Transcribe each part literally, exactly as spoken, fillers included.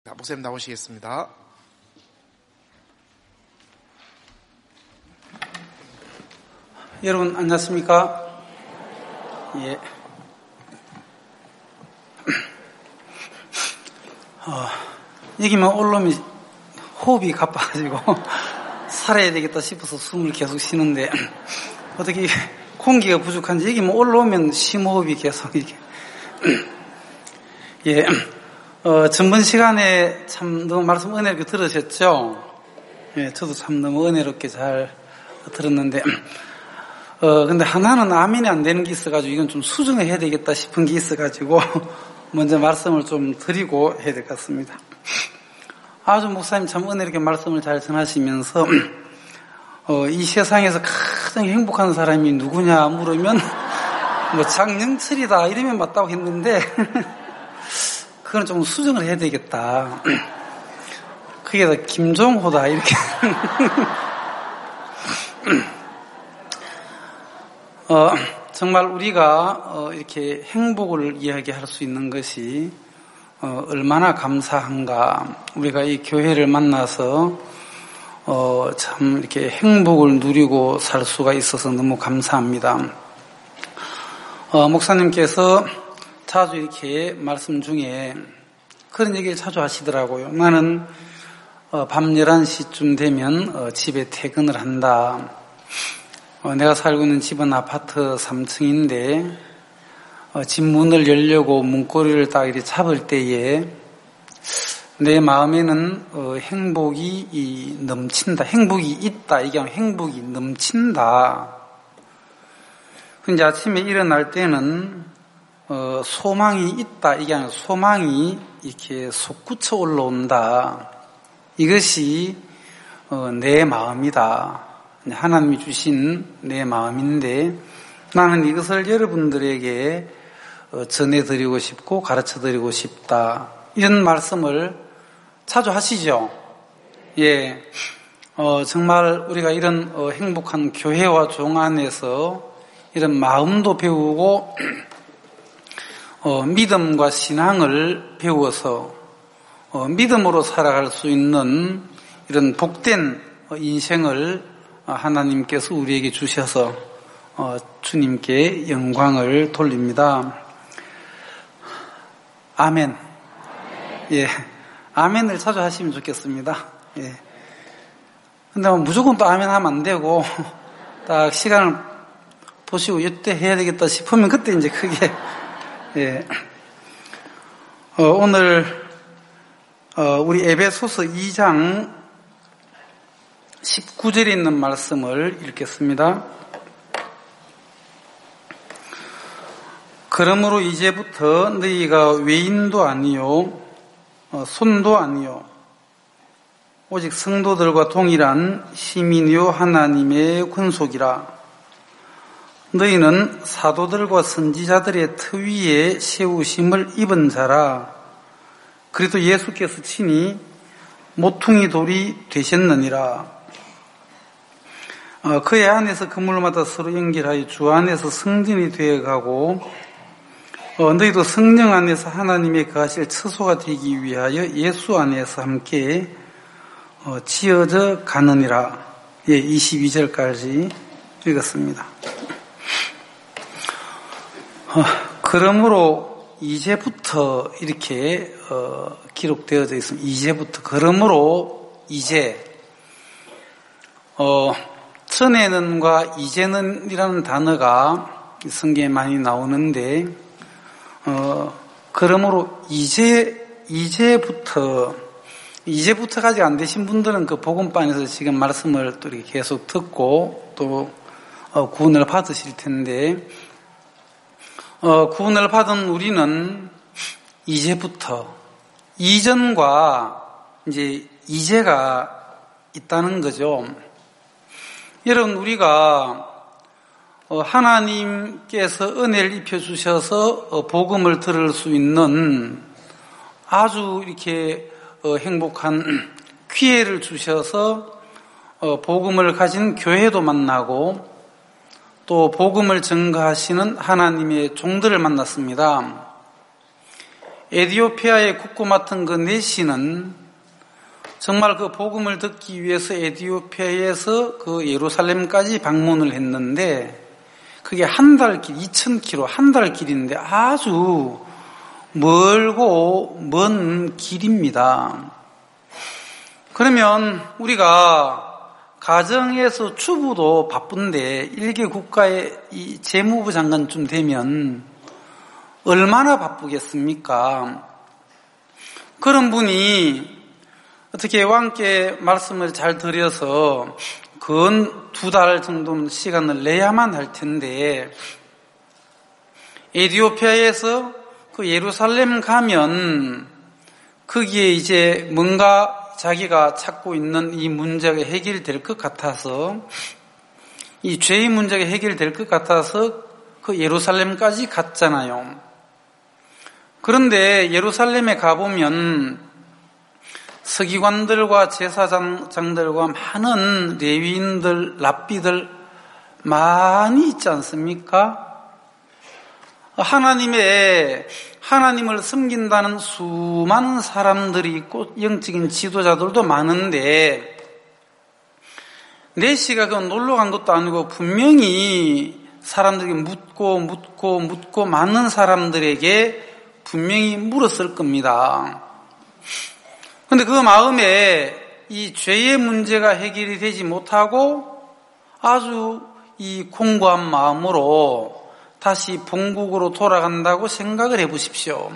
목사님 나오시겠습니다. 여러분 안녕하십니까? 예. 어, 여기만 올라오면 호흡이 가빠가지고 살아야 되겠다 싶어서 숨을 계속 쉬는데 어떻게 공기가 부족한지 여기만 올라오면 심호흡이 계속 이렇게 예. 어, 전번 시간에 참 너무 말씀 은혜롭게 들으셨죠? 예, 저도 참 너무 은혜롭게 잘 들었는데, 어, 근데 하나는 아멘이 안 되는 게 있어가지고 이건 좀 수정을 해야 되겠다 싶은 게 있어가지고 먼저 말씀을 좀 드리고 해야 될 것 같습니다. 아주 목사님 참 은혜롭게 말씀을 잘 전하시면서, 어, 이 세상에서 가장 행복한 사람이 누구냐 물으면, 뭐 장영철이다 이러면 맞다고 했는데, 그건 좀 수정을 해야 되겠다. 그게 다 김종호다 이렇게. 어, 정말 우리가 어, 이렇게 행복을 이야기할 수 있는 것이 어, 얼마나 감사한가. 우리가 이 교회를 만나서 어, 참 이렇게 행복을 누리고 살 수가 있어서 너무 감사합니다. 어, 목사님께서 자주 이렇게 말씀 중에 그런 얘기를 자주 하시더라고요. 나는 어, 밤 열한 시쯤 되면 어, 집에 퇴근을 한다. 어, 내가 살고 있는 집은 아파트 삼 층인데 어, 집 문을 열려고 문고리를 딱 이렇게 잡을 때에 내 마음에는 어, 행복이 이, 넘친다. 행복이 있다. 이게 행복이 넘친다. 근데 아침에 일어날 때는 어, 소망이 있다. 이게 아니라 소망이 이렇게 솟구쳐 올라온다. 이것이 어, 내 마음이다. 하나님이 주신 내 마음인데 나는 이것을 여러분들에게 어, 전해드리고 싶고 가르쳐드리고 싶다. 이런 말씀을 자주 하시죠. 예, 어, 정말 우리가 이런 어, 행복한 교회와 종 안에서 이런 마음도 배우고 어, 믿음과 신앙을 배워서 어, 믿음으로 살아갈 수 있는 이런 복된 어, 인생을 어, 하나님께서 우리에게 주셔서 어, 주님께 영광을 돌립니다. 아멘. 예, 아멘을 자주 하시면 좋겠습니다. 예. 근데 뭐 무조건 또 아멘 하면 안 되고 딱 시간을 보시고 이때 해야 되겠다 싶으면 그때 이제 크게 예. 어, 오늘, 어, 우리 에베소서 이 장 십구 절에 있는 말씀을 읽겠습니다. 그러므로 이제부터 너희가 외인도 아니요, 어, 손도 아니요, 오직 성도들과 동일한 시민이요 하나님의 권속이라. 너희는 사도들과 선지자들의 터위에 세우심을 입은 자라. 그리스도 예수께서 친히 모퉁이 돌이 되셨느니라. 어, 그의 안에서 그물마다 서로 연결하여 주 안에서 성전이 되어가고 어, 너희도 성령 안에서 하나님의 거하실 처소가 되기 위하여 예수 안에서 함께 어, 지어져 가느니라. 예, 이십이 절까지 읽었습니다. 어, 그러므로 이제부터 이렇게 어, 기록되어져 있습니다. 이제부터 그러므로 이제 어, 전에는과 이제는이라는 단어가 성경에 많이 나오는데 어, 그러므로 이제 이제부터 이제부터까지 안 되신 분들은 그 복음반에서 지금 말씀을 또 이렇게 계속 듣고 또 어, 구원을 받으실 텐데. 어, 구원을 받은 우리는 이제부터 이전과 이제 이제가 있다는 거죠. 여러분, 우리가 어, 하나님께서 은혜를 입혀 주셔서 어, 복음을 들을 수 있는 아주 이렇게 어, 행복한 기회를 주셔서 어, 복음을 가진 교회도 만나고 또 복음을 증거하시는 하나님의 종들을 만났습니다. 에디오피아의 국고 맡은 그 내시는 정말 그 복음을 듣기 위해서 에디오피아에서 그 예루살렘까지 방문을 했는데 그게 한 달 길, 이천 킬로미터, 한 달 길인데 아주 멀고 먼 길입니다. 그러면 우리가 가정에서 주부도 바쁜데 일개 국가의 이 재무부 장관쯤 되면 얼마나 바쁘겠습니까? 그런 분이 어떻게 왕께 말씀을 잘 드려서 근 두 달 정도는 시간을 내야만 할 텐데 에디오피아에서 그 예루살렘 가면 거기에 이제 뭔가 자기가 찾고 있는 이 문제가 해결될 것 같아서 이 죄의 문제가 해결될 것 같아서 그 예루살렘까지 갔잖아요. 그런데 예루살렘에 가보면 서기관들과 제사장들과 많은 레위인들, 랍비들 많이 있지 않습니까? 하나님의, 하나님을 섬긴다는 수많은 사람들이 있고 영적인 지도자들도 많은데 내시가 그 놀러 간 것도 아니고 분명히 사람들에게 묻고 묻고 묻고 많은 사람들에게 분명히 물었을 겁니다. 그런데 그 마음에 이 죄의 문제가 해결이 되지 못하고 아주 이 공고한 마음으로 다시 본국으로 돌아간다고 생각을 해보십시오.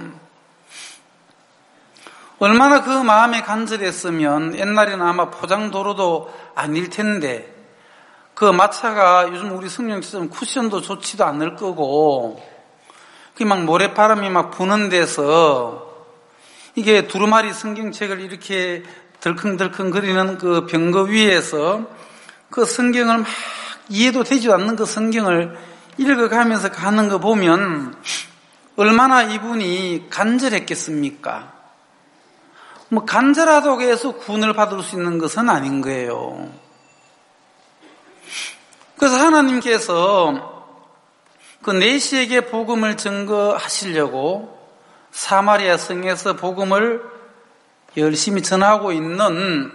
얼마나 그 마음에 간절했으면 옛날에는 아마 포장도로도 아닐 텐데 그 마차가 요즘 우리 성령처럼 쿠션도 좋지도 않을 거고 그 막 모래바람이 막 부는 데서 이게 두루마리 성경책을 이렇게 덜컹덜컹 거리는 그 병거 위에서 그 성경을 막 이해도 되지도 않는 그 성경을 읽어가면서 가는 거 보면 얼마나 이분이 간절했겠습니까? 뭐 간절하다고 해서 구원을 받을 수 있는 것은 아닌 거예요. 그래서 하나님께서 그 내시에게 복음을 증거하시려고 사마리아 성에서 복음을 열심히 전하고 있는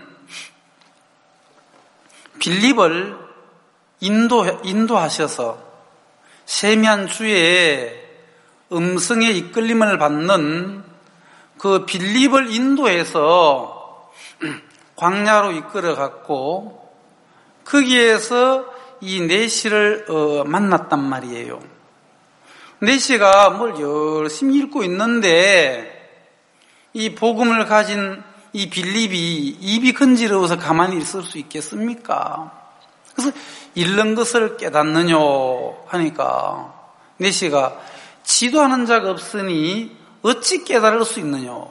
빌립을 인도, 인도하셔서 세미한 주의 음성에 이끌림을 받는 그 빌립을 인도해서 광야로 이끌어갔고 거기에서 이 내시를 어, 만났단 말이에요. 내시가 뭘 열심히 읽고 있는데 이 복음을 가진 이 빌립이 입이 건지러워서 가만히 있을 수 있겠습니까? 그래서 읽는 것을 깨닫느냐 하니까 내시가 지도하는 자가 없으니 어찌 깨달을 수 있느냐.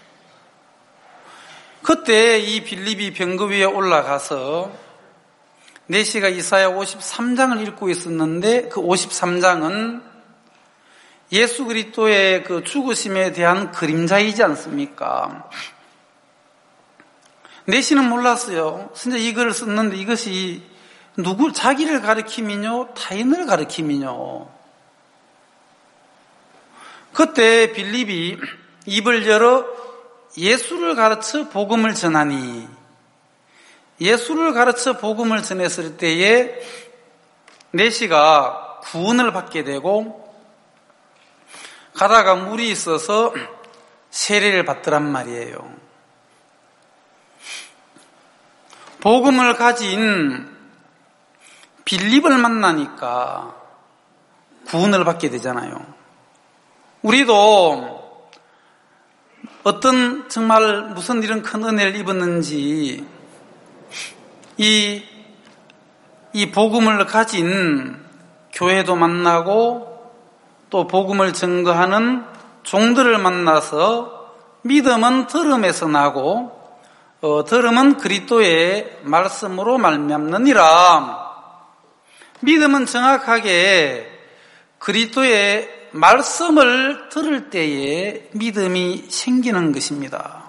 그때 이 빌립이 병거 위에 올라가서 내시가 이사야 오십삼 장을 읽고 있었는데 그 오십삼 장은 예수 그리스도의 그 죽으심에 대한 그림자이지 않습니까? 내시는 몰랐어요. 진짜 이 글을 썼는데 이것이 누구 자기를 가리킴이뇨 타인을 가리킴이뇨. 그때 빌립이 입을 열어 예수를 가르쳐 복음을 전하니 예수를 가르쳐 복음을 전했을 때에 내시가 구원을 받게 되고 가다가 물이 있어서 세례를 받더란 말이에요. 복음을 가진 빌립을 만나니까 구원을 받게 되잖아요. 우리도 어떤 정말 무슨 이런 큰 은혜를 입었는지 이, 이 복음을 가진 교회도 만나고 또 복음을 증거하는 종들을 만나서 믿음은 들음에서 나고 어, 들음은 그리스도의 말씀으로 말미암느니라. 믿음은 정확하게 그리스도의 말씀을 들을 때에 믿음이 생기는 것입니다.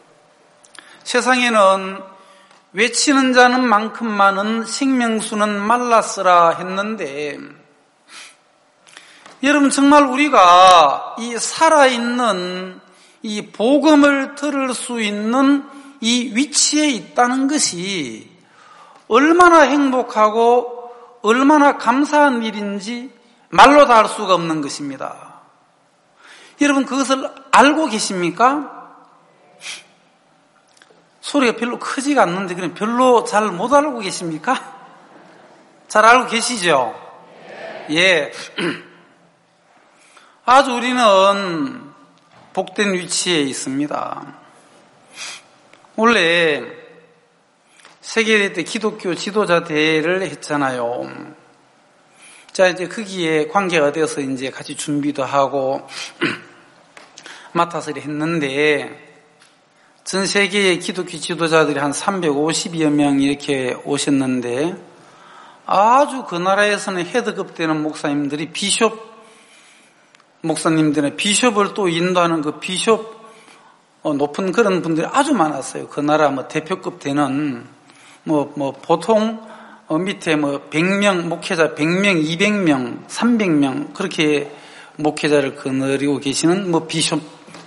세상에는 외치는 자는 많큼 많은 생명수는 말랐으라 했는데 여러분 정말 우리가 이 살아있는 이 복음을 들을 수 있는 이 위치에 있다는 것이 얼마나 행복하고 얼마나 감사한 일인지 말로 다 할 수가 없는 것입니다. 여러분 그것을 알고 계십니까? 소리가 별로 크지가 않는데 그럼 별로 잘 못 알고 계십니까? 잘 알고 계시죠? 예. 아주 우리는 복된 위치에 있습니다. 원래 세계대회 때 기독교 지도자 대회를 했잖아요. 자, 이제 거기에 관계가 되어서 이제 같이 준비도 하고 맡아서 했는데 전 세계의 기독교 지도자들이 한 삼백오십여 명 이렇게 오셨는데 아주 그 나라에서는 헤드급 되는 목사님들이 비숍 목사님들은 비숍을 또 인도하는 그 비숍 높은 그런 분들이 아주 많았어요. 그 나라 뭐 대표급 되는 뭐, 뭐 보통 밑에 뭐 백 명 목회자 백 명, 이백 명, 삼백 명 그렇게 목회자를 거느리고 계시는 뭐 비숍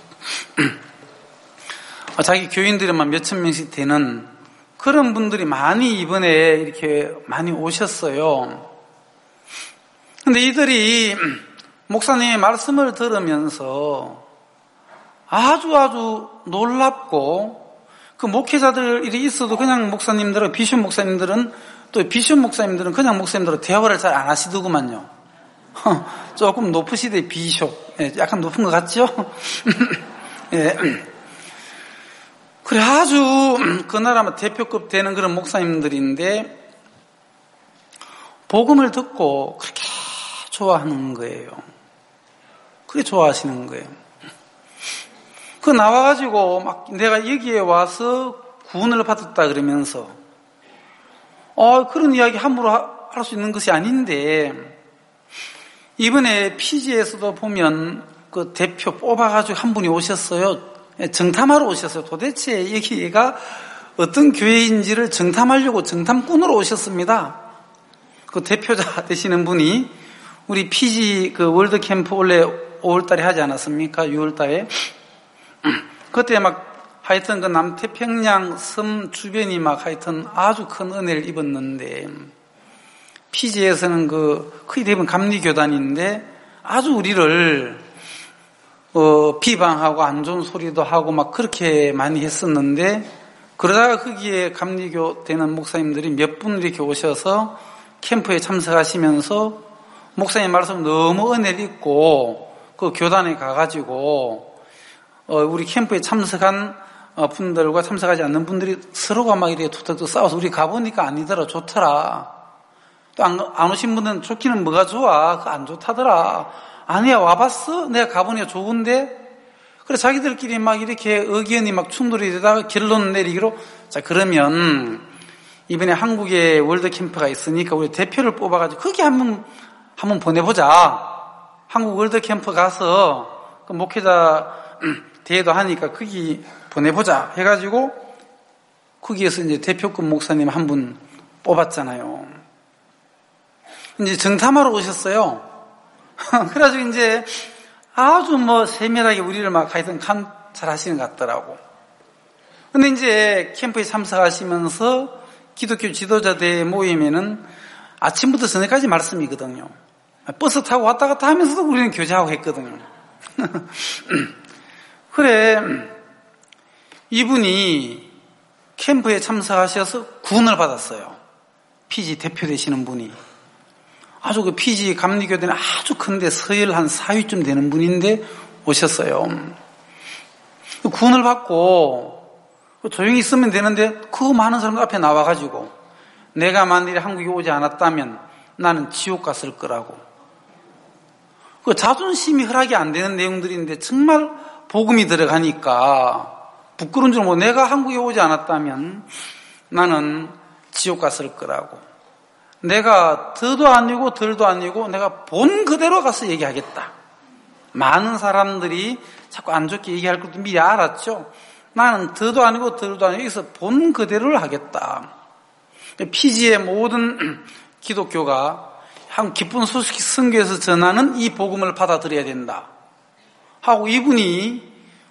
자기 교인들만 몇천 명씩 되는 그런 분들이 많이 이번에 이렇게 많이 오셨어요. 근데 이들이 목사님의 말씀을 들으면서 아주 아주 놀랍고 그 목회자들이 있어도 그냥 목사님들은 비숍 목사님들은 또 비숍 목사님들은 그냥 목사님들은 대화를 잘 안 하시더구만요. 조금 높으시대 비숍. 예, 약간 높은 것 같죠? 예. 그래 아주 그 나라 대표급 되는 그런 목사님들인데 복음을 듣고 그렇게 좋아하는 거예요. 그렇게 좋아하시는 거예요. 그 나와가지고 막 내가 여기에 와서 구원을 받았다 그러면서 어 그런 이야기 함부로 할 수 있는 것이 아닌데 이번에 피지에서도 보면 그 대표 뽑아가지고 한 분이 오셨어요. 정탐하러 오셨어요. 도대체 여기가 어떤 교회인지를 정탐하려고 정탐꾼으로 오셨습니다. 그 대표자 되시는 분이 우리 피지 그 월드 캠프 원래 오월 달에 하지 않았습니까? 유월 달에. 그때 막 하여튼 그 남태평양 섬 주변이 막 하여튼 아주 큰 은혜를 입었는데 피지에서는 그 거의 대부분 감리교단인데 아주 우리를 어, 비방하고 안 좋은 소리도 하고 막 그렇게 많이 했었는데 그러다가 거기에 감리교 되는 목사님들이 몇 분 이렇게 오셔서 캠프에 참석하시면서 목사님 말씀 너무 은혜를 입고 그 교단에 가가지고 어, 우리 캠프에 참석한 분들과 참석하지 않는 분들이 서로가 막 이렇게 툭툭툭 싸워서 우리 가보니까 아니더라 좋더라. 또 안 안 오신 분들은 좋기는 뭐가 좋아? 그거 안 좋다더라. 아니야 와봤어? 내가 가보니까 좋은데? 그래 자기들끼리 막 이렇게 의견이 막 충돌이 되다가 결론 내리기로 자 그러면 이번에 한국에 월드 캠프가 있으니까 우리 대표를 뽑아가지고 거기 한번 한번 보내보자. 한국 월드 캠프 가서 그 목회자 대회도 하니까 거기 보내보자 해가지고 거기에서 이제 대표급 목사님 한 분 뽑았잖아요. 이제 정탐하러 오셨어요. 그래가지고 이제 아주 뭐 세밀하게 우리를 막 하여튼 감찰하시는 것 같더라고. 근데 이제 캠프에 참석하시면서 기독교 지도자 대회 모임에는 아침부터 저녁까지 말씀이거든요. 버스 타고 왔다 갔다 하면서도 우리는 교제하고 했거든요. 그래 이분이 캠프에 참석하셔서 구원을 받았어요. 피지 대표 되시는 분이. 아주 그 피지 감리교대는 아주 큰데 서열 한 사 위쯤 되는 분인데 오셨어요. 구원을 받고 조용히 있으면 되는데 그 많은 사람들 앞에 나와가지고 내가 만일에 한국에 오지 않았다면 나는 지옥 갔을 거라고. 그 자존심이 허락이 안 되는 내용들인데 정말 복음이 들어가니까 부끄러운 줄 모르고 내가 한국에 오지 않았다면 나는 지옥 갔을 거라고. 내가 더도 아니고 덜도 아니고 내가 본 그대로 가서 얘기하겠다. 많은 사람들이 자꾸 안 좋게 얘기할 것도 미리 알았죠. 나는 더도 아니고 덜도 아니고 여기서 본 그대로를 하겠다. 피지의 모든 기독교가 한 기쁜 소식 선교에서 전하는 이 복음을 받아들여야 된다 하고 이분이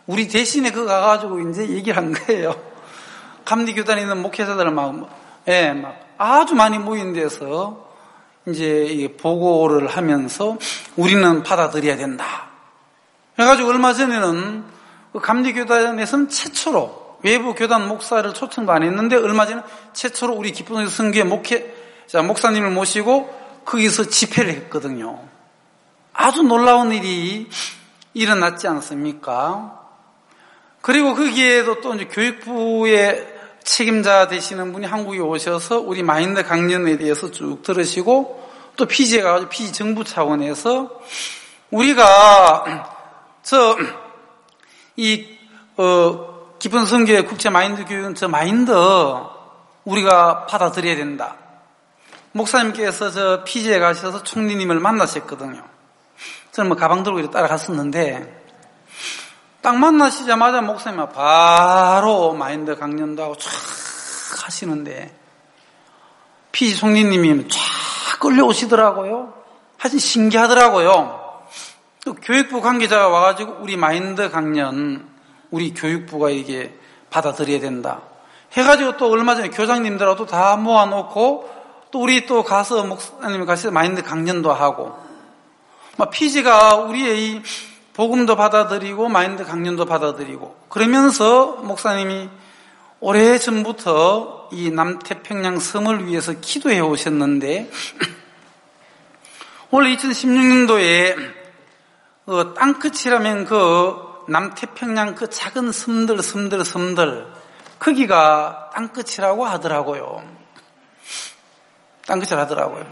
우리 대신에 그 가가지고 이제 얘기를 한 거예요. 감리교단에 있는 목회자들 막, 예, 막 아주 많이 모인 데서 이제 보고를 하면서 우리는 받아들여야 된다. 그래가지고 얼마 전에는 그 감리교단에서는 최초로 외부 교단 목사를 초청도 안 했는데 얼마 전에 최초로 우리 기쁨의 성교회 목회자 목사님을 모시고 거기서 집회를 했거든요. 아주 놀라운 일이 일어났지 않습니까? 그리고 거기에도 또 이제 교육부의 책임자 되시는 분이 한국에 오셔서 우리 마인드 강연에 대해서 쭉 들으시고 또 피지에 가서 피지 정부 차원에서 우리가 저 이 어 기쁜 성교회 국제 마인드 교육은 저 마인드 우리가 받아들여야 된다. 목사님께서 저 피지에 가셔서 총리님을 만나셨거든요. 저는 뭐 가방 들고 이렇게 따라갔었는데 딱 만나시자마자 목사님이 바로 마인드 강연도 하고 쫙 하시는데 피지 총리님이 쫙 끌려오시더라고요. 하여튼 신기하더라고요. 또 교육부 관계자가 와가지고 우리 마인드 강연 우리 교육부가 이게 받아들여야 된다 해가지고 또 얼마 전에 교장님들하고도 다 모아놓고 또 우리 또 가서 목사님이 가서 마인드 강연도 하고 막 피지가 우리의 이 복음도 받아들이고 마인드 강연도 받아들이고 그러면서 목사님이 오래전부터 이 남태평양 섬을 위해서 기도해 오셨는데 원래 이천십육 년도에 어, 땅끝이라면 그 남태평양 그 작은 섬들 섬들 섬들 크기가 땅끝이라고 하더라고요. 땅끝이라 하더라고요.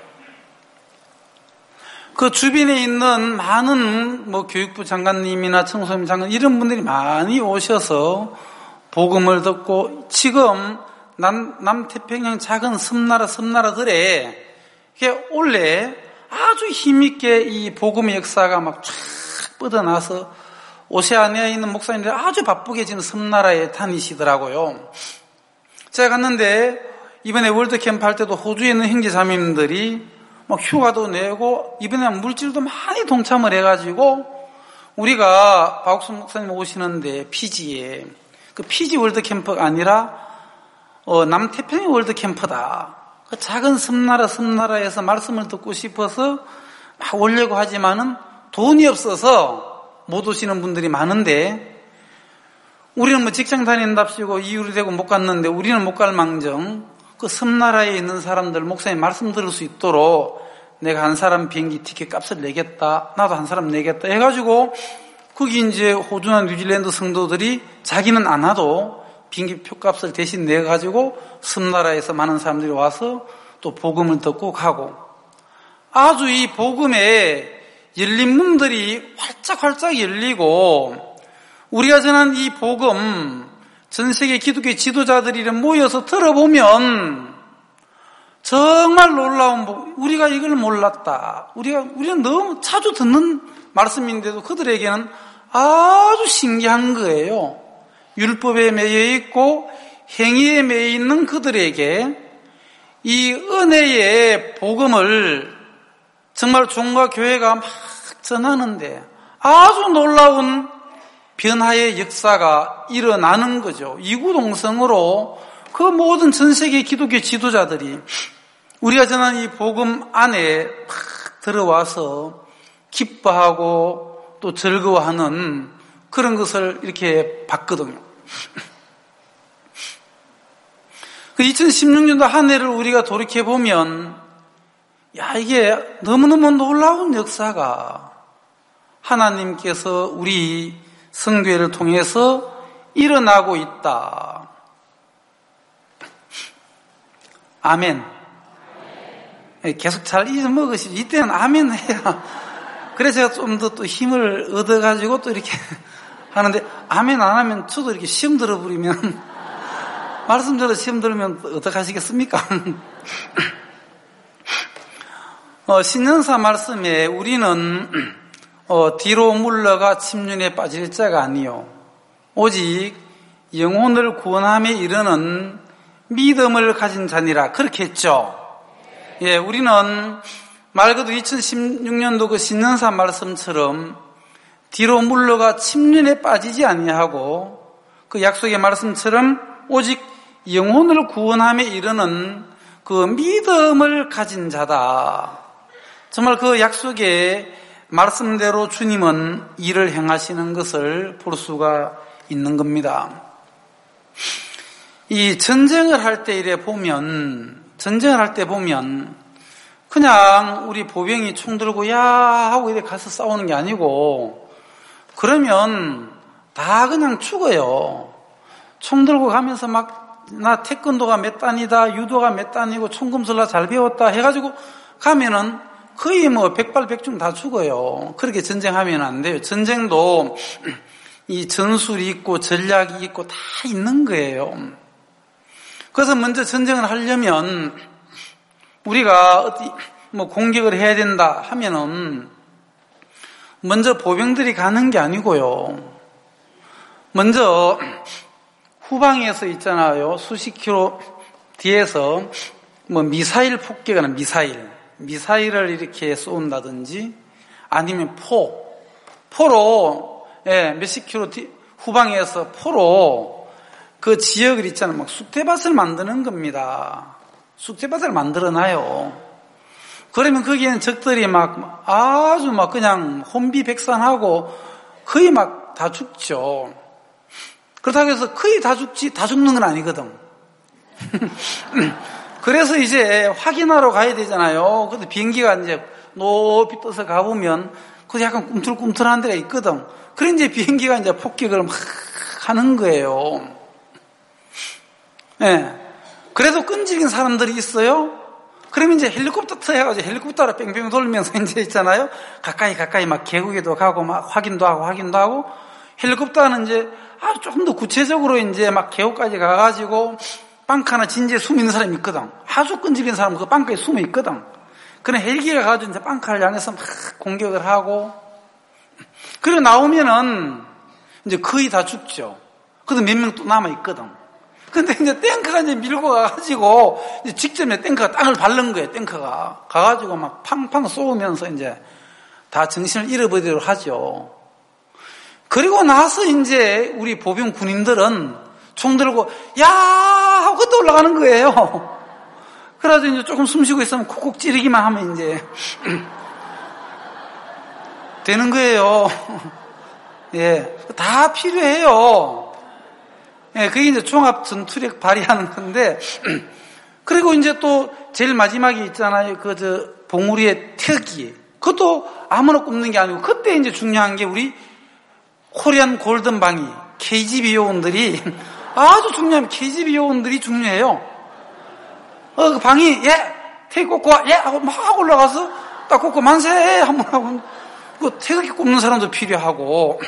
그 주변에 있는 많은 뭐 교육부 장관님이나 청소년 장관 이런 분들이 많이 오셔서 복음을 듣고 지금 남, 남태평양 작은 섬나라 섬나라들에 이게 원래 아주 힘있게 이 복음의 역사가 막 쫙 뻗어나서 오세아니아에 있는 목사님들이 아주 바쁘게 지금 섬나라에 다니시더라고요. 제가 갔는데 이번에 월드캠프 할 때도 호주에 있는 형제자매님들이 막 휴가도 내고 이번에 물질도 많이 동참을 해가지고 우리가 박옥순 목사님 오시는데 피지에 그 피지 월드캠프가 아니라 어, 남태평양 월드캠프다. 그 작은 섬나라 섬나라에서 말씀을 듣고 싶어서 막 오려고 하지만은 돈이 없어서 못 오시는 분들이 많은데 우리는 뭐 직장 다닌답시고 이유리 되고 못 갔는데 우리는 못 갈 망정 그 섬나라에 있는 사람들 목사님 말씀 들을 수 있도록 내가 한 사람 비행기 티켓 값을 내겠다 나도 한 사람 내겠다 해가지고 거기 이제 호주나 뉴질랜드 성도들이 자기는 안 와도 비행기 표값을 대신 내가지고 섬나라에서 많은 사람들이 와서 또 복음을 듣고 가고 아주 이 복음에 열린 문들이 활짝활짝 열리고 우리가 전한 이 복음 전 세계 기독교 지도자들이 모여서 들어보면 정말 놀라운 복음 우리가 이걸 몰랐다 우리가 우리는 너무 자주 듣는 말씀인데도 그들에게는 아주 신기한 거예요. 율법에 매여 있고 행위에 매여 있는 그들에게 이 은혜의 복음을 정말 종과 교회가 막 전하는데 아주 놀라운 변화의 역사가 일어나는 거죠. 이구동성으로 그 모든 전 세계 기독교 지도자들이 우리가 전한 이 복음 안에 막 들어와서 기뻐하고 또 즐거워하는 그런 것을 이렇게 봤거든요. 그 이천십육 년도 한 해를 우리가 돌이켜보면 야 이게 너무너무 놀라운 역사가 하나님께서 우리 성교회를 통해서 일어나고 있다. 아멘. 계속 잘 잊어먹으시죠. 이때는 아멘 해야 그래서 제가 좀 더 또 힘을 얻어가지고 또 이렇게 하는데 아멘 안 하면 저도 이렇게 시험 들어버리면 말씀 들어 시험 들으면 어떡하시겠습니까? 어, 신년사 말씀에 우리는 어, 뒤로 물러가 침륜에 빠질 자가 아니요 오직 영혼을 구원함에 이르는 믿음을 가진 자니라 그렇게 했죠. 예, 우리는 말 그대로 이천십육 년도 그 신년사 말씀처럼 뒤로 물러가 침륜에 빠지지 아니하고 그 약속의 말씀처럼 오직 영혼을 구원함에 이르는 그 믿음을 가진 자다. 정말 그 약속의 말씀대로 주님은 일을 행하시는 것을 볼 수가 있는 겁니다. 이 전쟁을 할 때 이래 보면, 전쟁을 할 때 보면, 그냥 우리 보병이 총 들고 야 하고 이래 가서 싸우는 게 아니고, 그러면 다 그냥 죽어요. 총 들고 가면서 막, 나 태권도가 몇 단이다, 유도가 몇 단이고, 총검술라 잘 배웠다 해가지고 가면은 거의 뭐 백발백중 다 죽어요. 그렇게 전쟁하면 안 돼요. 전쟁도 이 전술이 있고 전략이 있고 다 있는 거예요. 그래서 먼저 전쟁을 하려면 우리가 어디 뭐 공격을 해야 된다 하면은 먼저 보병들이 가는 게 아니고요. 먼저 후방에서 있잖아요. 수십 킬로 뒤에서 뭐 미사일 폭격하는 미사일, 미사일을 이렇게 쏜다든지 아니면 포, 포로 예, 몇십 킬로 뒤, 후방에서 포로 그 지역을 있잖아요. 막 쑥대밭을 만드는 겁니다. 쑥대밭을 만들어놔요. 그러면 거기에는 적들이 막 아주 막 그냥 혼비백산하고 거의 막 다 죽죠. 그렇다고 해서 거의 다 죽지, 다 죽는 건 아니거든. 그래서 이제 확인하러 가야 되잖아요. 근데 비행기가 이제 높이 떠서 가보면 그 약간 꿈틀꿈틀한 데가 있거든. 그래 이제 비행기가 이제 폭격을 막 하는 거예요. 예. 네. 그래도 끈질긴 사람들이 있어요. 그러면 이제 헬리콥터 해가지고 헬리콥터로 뺑뺑 돌면서 이제 있잖아요. 가까이 가까이 막 개구기도 가고 막 확인도 하고 확인도 하고 헬리콥터는 이제 아주 조금 더 구체적으로 이제 막 개구까지 가가지고 빵카나 진지에 숨어 있는 사람이 있거든. 아주 끈질긴 사람은 그 빵카에 숨어 있거든. 그런 헬기가 가가지고 이제 빵카를 향해서 막 공격을 하고 그리고 나오면은 이제 거의 다 죽죠. 그래도 몇 명 또 남아 있거든. 근데 이제 탱크가 이제 밀고 가가지고, 이제 직전에 탱크가 땅을 밟는 거예요, 탱크가. 가가지고 막 팡팡 쏘면서 이제 다 정신을 잃어버리도록 하죠. 그리고 나서 이제 우리 보병 군인들은 총 들고, 야! 하고 그때 올라가는 거예요. 그래서 이제 조금 숨 쉬고 있으면 콕콕 찌르기만 하면 이제, 되는 거예요. 예. 다 필요해요. 예, 그게 이제 종합 전투력 발휘하는 건데, 그리고 이제 또 제일 마지막에 있잖아요. 그 저 봉우리의 특기. 그것도 아무나 꼽는 게 아니고, 그때 이제 중요한 게 우리 코리안 골든방이, 케이지비 요원들이 아주 중요한 케이지비 요원들이 중요해요. 어, 그 방이, 예, 태극기 꽂고 와, 예, 하고 막 올라가서 딱 꽂고 만세! 한번 하고, 그 태극기 꼽는 사람도 필요하고,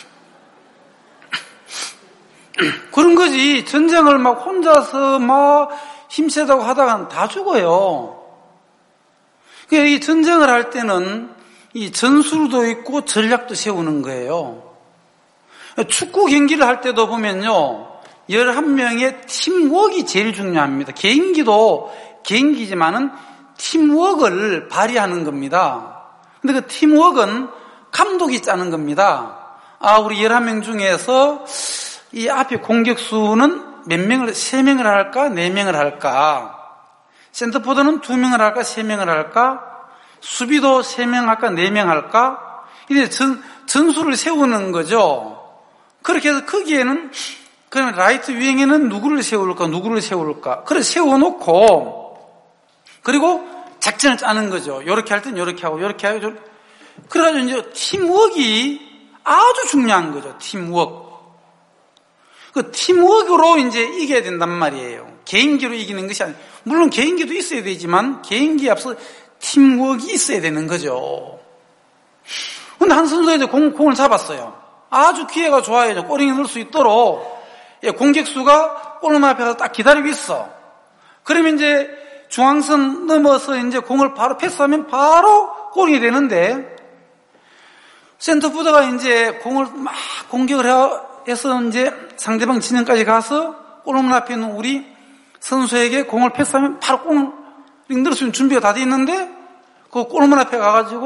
그런 거지. 전쟁을 막 혼자서 막 힘세다고 하다가 다 죽어요. 그러니까 이 전쟁을 할 때는 이 전술도 있고 전략도 세우는 거예요. 축구 경기를 할 때도 보면요. 열한 명의 팀워크가 제일 중요합니다. 개인기도 개인기지만은 팀워크를 발휘하는 겁니다. 근데 그 팀워크는 감독이 짜는 겁니다. 아, 우리 열한 명 중에서 이 앞에 공격수는 몇 명을, 세 명을 할까, 네 명을 할까? 센터포드는 두 명을 할까, 세 명을 할까? 수비도 세 명 할까, 네 명 할까? 이제 전, 전술을 세우는 거죠. 그렇게 해서 거기에는, 그러면 라이트 윙에는 누구를 세울까, 누구를 세울까? 그래 세워놓고, 그리고 작전을 짜는 거죠. 요렇게 할 땐 요렇게 하고, 요렇게 하고, 요렇게. 그래가지고 이제 팀워크가 아주 중요한 거죠. 팀워크. 그 팀워크로 이제 이겨야 된단 말이에요. 개인기로 이기는 것이 아니에요. 물론 개인기도 있어야 되지만 개인기에 앞서 팀워크가 있어야 되는 거죠. 근데 한 선수가 이제 공, 공을 잡았어요. 아주 기회가 좋아요. 골을 넣을 수 있도록 공격수가 골문 앞에서 딱 기다리고 있어. 그러면 이제 중앙선 넘어서 이제 공을 바로 패스하면 바로 골이 되는데 센터포드가 이제 공을 막 공격을 해서 이제 상대방 진영까지 가서 골문 앞에 있는 우리 선수에게 공을 패스하면 바로 공을 넣을 수 있는 준비가 다 돼 있는데 그 골문 앞에 가가지고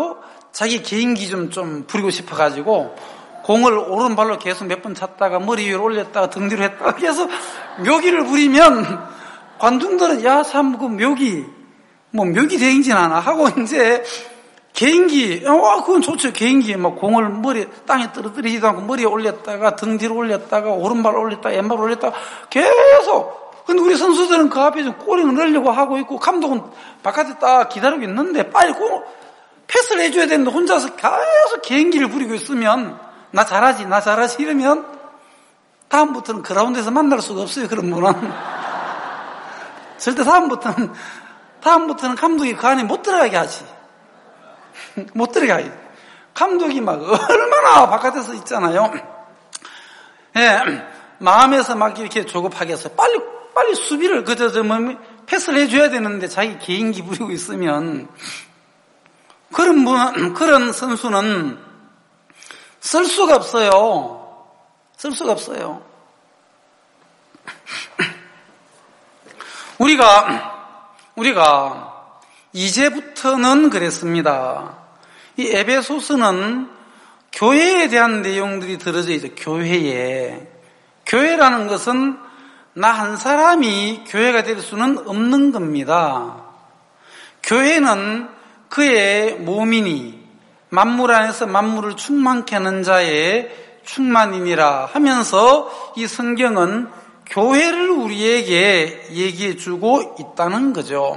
자기 개인기 좀, 좀 부리고 싶어가지고 공을 오른발로 계속 몇 번 찼다가 머리 위로 올렸다가 등 뒤로 했다가 계속 묘기를 부리면 관중들은 야, 참, 그 묘기, 뭐 묘기 대행진 하나 하고 이제 개인기, 어, 그건 좋죠. 개인기, 뭐 공을 머리, 땅에 떨어뜨리지도 않고 머리에 올렸다가 등 뒤로 올렸다가 오른발 올렸다가 왼발 올렸다가 계속. 근데 우리 선수들은 그 앞에 좀 꼬링을 넣으려고 하고 있고 감독은 바깥에 딱 기다리고 있는데 빨리 공, 패스를 해줘야 되는데 혼자서 계속 개인기를 부리고 있으면 나 잘하지, 나 잘하지 이러면 다음부터는 그라운드에서 만날 수가 없어요. 그런 분은. 절대 다음부터는, 다음부터는 감독이 그 안에 못 들어가게 하지. 못 들어가게. 감독이 막 얼마나 바깥에서 있잖아요. 예, 마음에서 막 이렇게 조급하게 해서 빨리, 빨리 수비를, 그저, 저, 뭐, 패스를 해줘야 되는데 자기 개인기 부리고 있으면 그런 분, 그런 선수는 쓸 수가 없어요. 쓸 수가 없어요. 우리가, 우리가 이제부터는 그랬습니다. 이 에베소서는 교회에 대한 내용들이 들어져 있죠. 교회에. 교회라는 것은 나 한 사람이 교회가 될 수는 없는 겁니다. 교회는 그의 몸이니 만물 안에서 만물을 충만케 하는 자의 충만이니라 하면서 이 성경은 교회를 우리에게 얘기해 주고 있다는 거죠.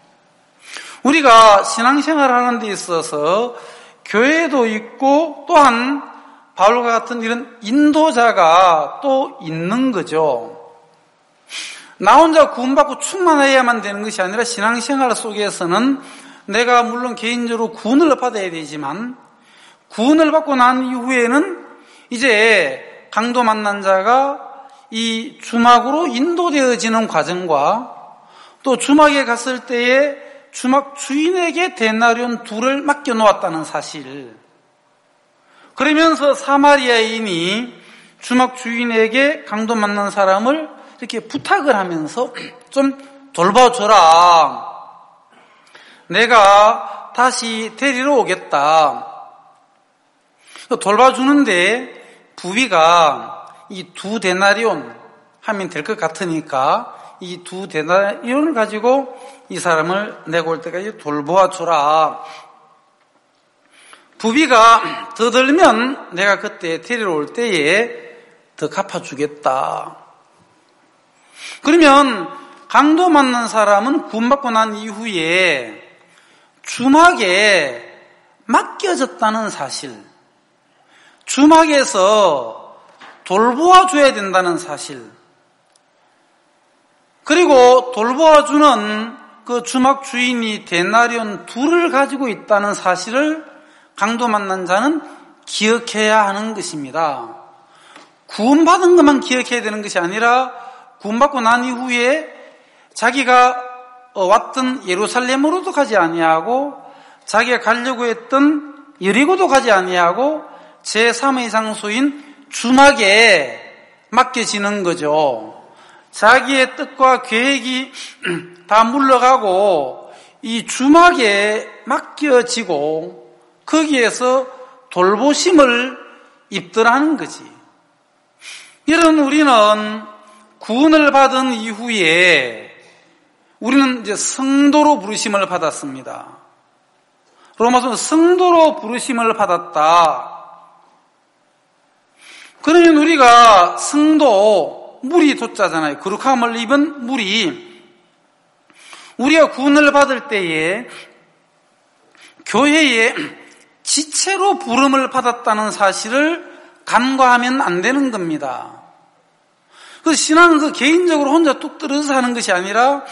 우리가 신앙생활을 하는 데 있어서 교회도 있고 또한 바울과 같은 이런 인도자가 또 있는 거죠. 나 혼자 구원받고 충만해야만 되는 것이 아니라 신앙생활 속에서는 내가 물론 개인적으로 구원을 받아야 되지만 구원을 받고 난 이후에는 이제 강도 만난 자가 이 주막으로 인도되어지는 과정과 또 주막에 갔을 때에 주막 주인에게 데나리온 둘을 맡겨놓았다는 사실, 그러면서 사마리아인이 주막 주인에게 강도 만난 사람을 이렇게 부탁을 하면서 좀 돌봐줘라, 내가 다시 데리러 오겠다. 돌봐주는데 부비가 이 두 데나리온 하면 될 것 같으니까 이 두 데나리온을 가지고 이 사람을 내고 올 때까지 돌보아줘라. 부비가 더 들면 내가 그때 데리러 올 때에 더 갚아주겠다. 그러면 강도 맞는 사람은 구원받고 난 이후에 주막에 맡겨졌다는 사실, 주막에서 돌보아줘야 된다는 사실, 그리고 돌보아주는 그 주막 주인이 데나리온 둘을 가지고 있다는 사실을 강도 만난 자는 기억해야 하는 것입니다. 구원받은 것만 기억해야 되는 것이 아니라 구원받고 난 이후에 자기가 왔던 예루살렘으로도 가지 아니하고 자기가 가려고 했던 여리고도 가지 아니하고 제삼의 장소인 주막에 맡겨지는 거죠. 자기의 뜻과 계획이 다 물러가고 이 주막에 맡겨지고 거기에서 돌보심을 입더라는 거지. 이런 우리는 구원을 받은 이후에 우리는 이제 성도로 부르심을 받았습니다. 로마서는 성도로 부르심을 받았다. 그러면 우리가 성도, 물이 돛자잖아요. 거룩함을 입은 물이 우리가 구원을 받을 때에 교회에 지체로 부름을 받았다는 사실을 간과하면 안 되는 겁니다. 그 신앙은 그 개인적으로 혼자 뚝 떨어져서 하는 것이 아니라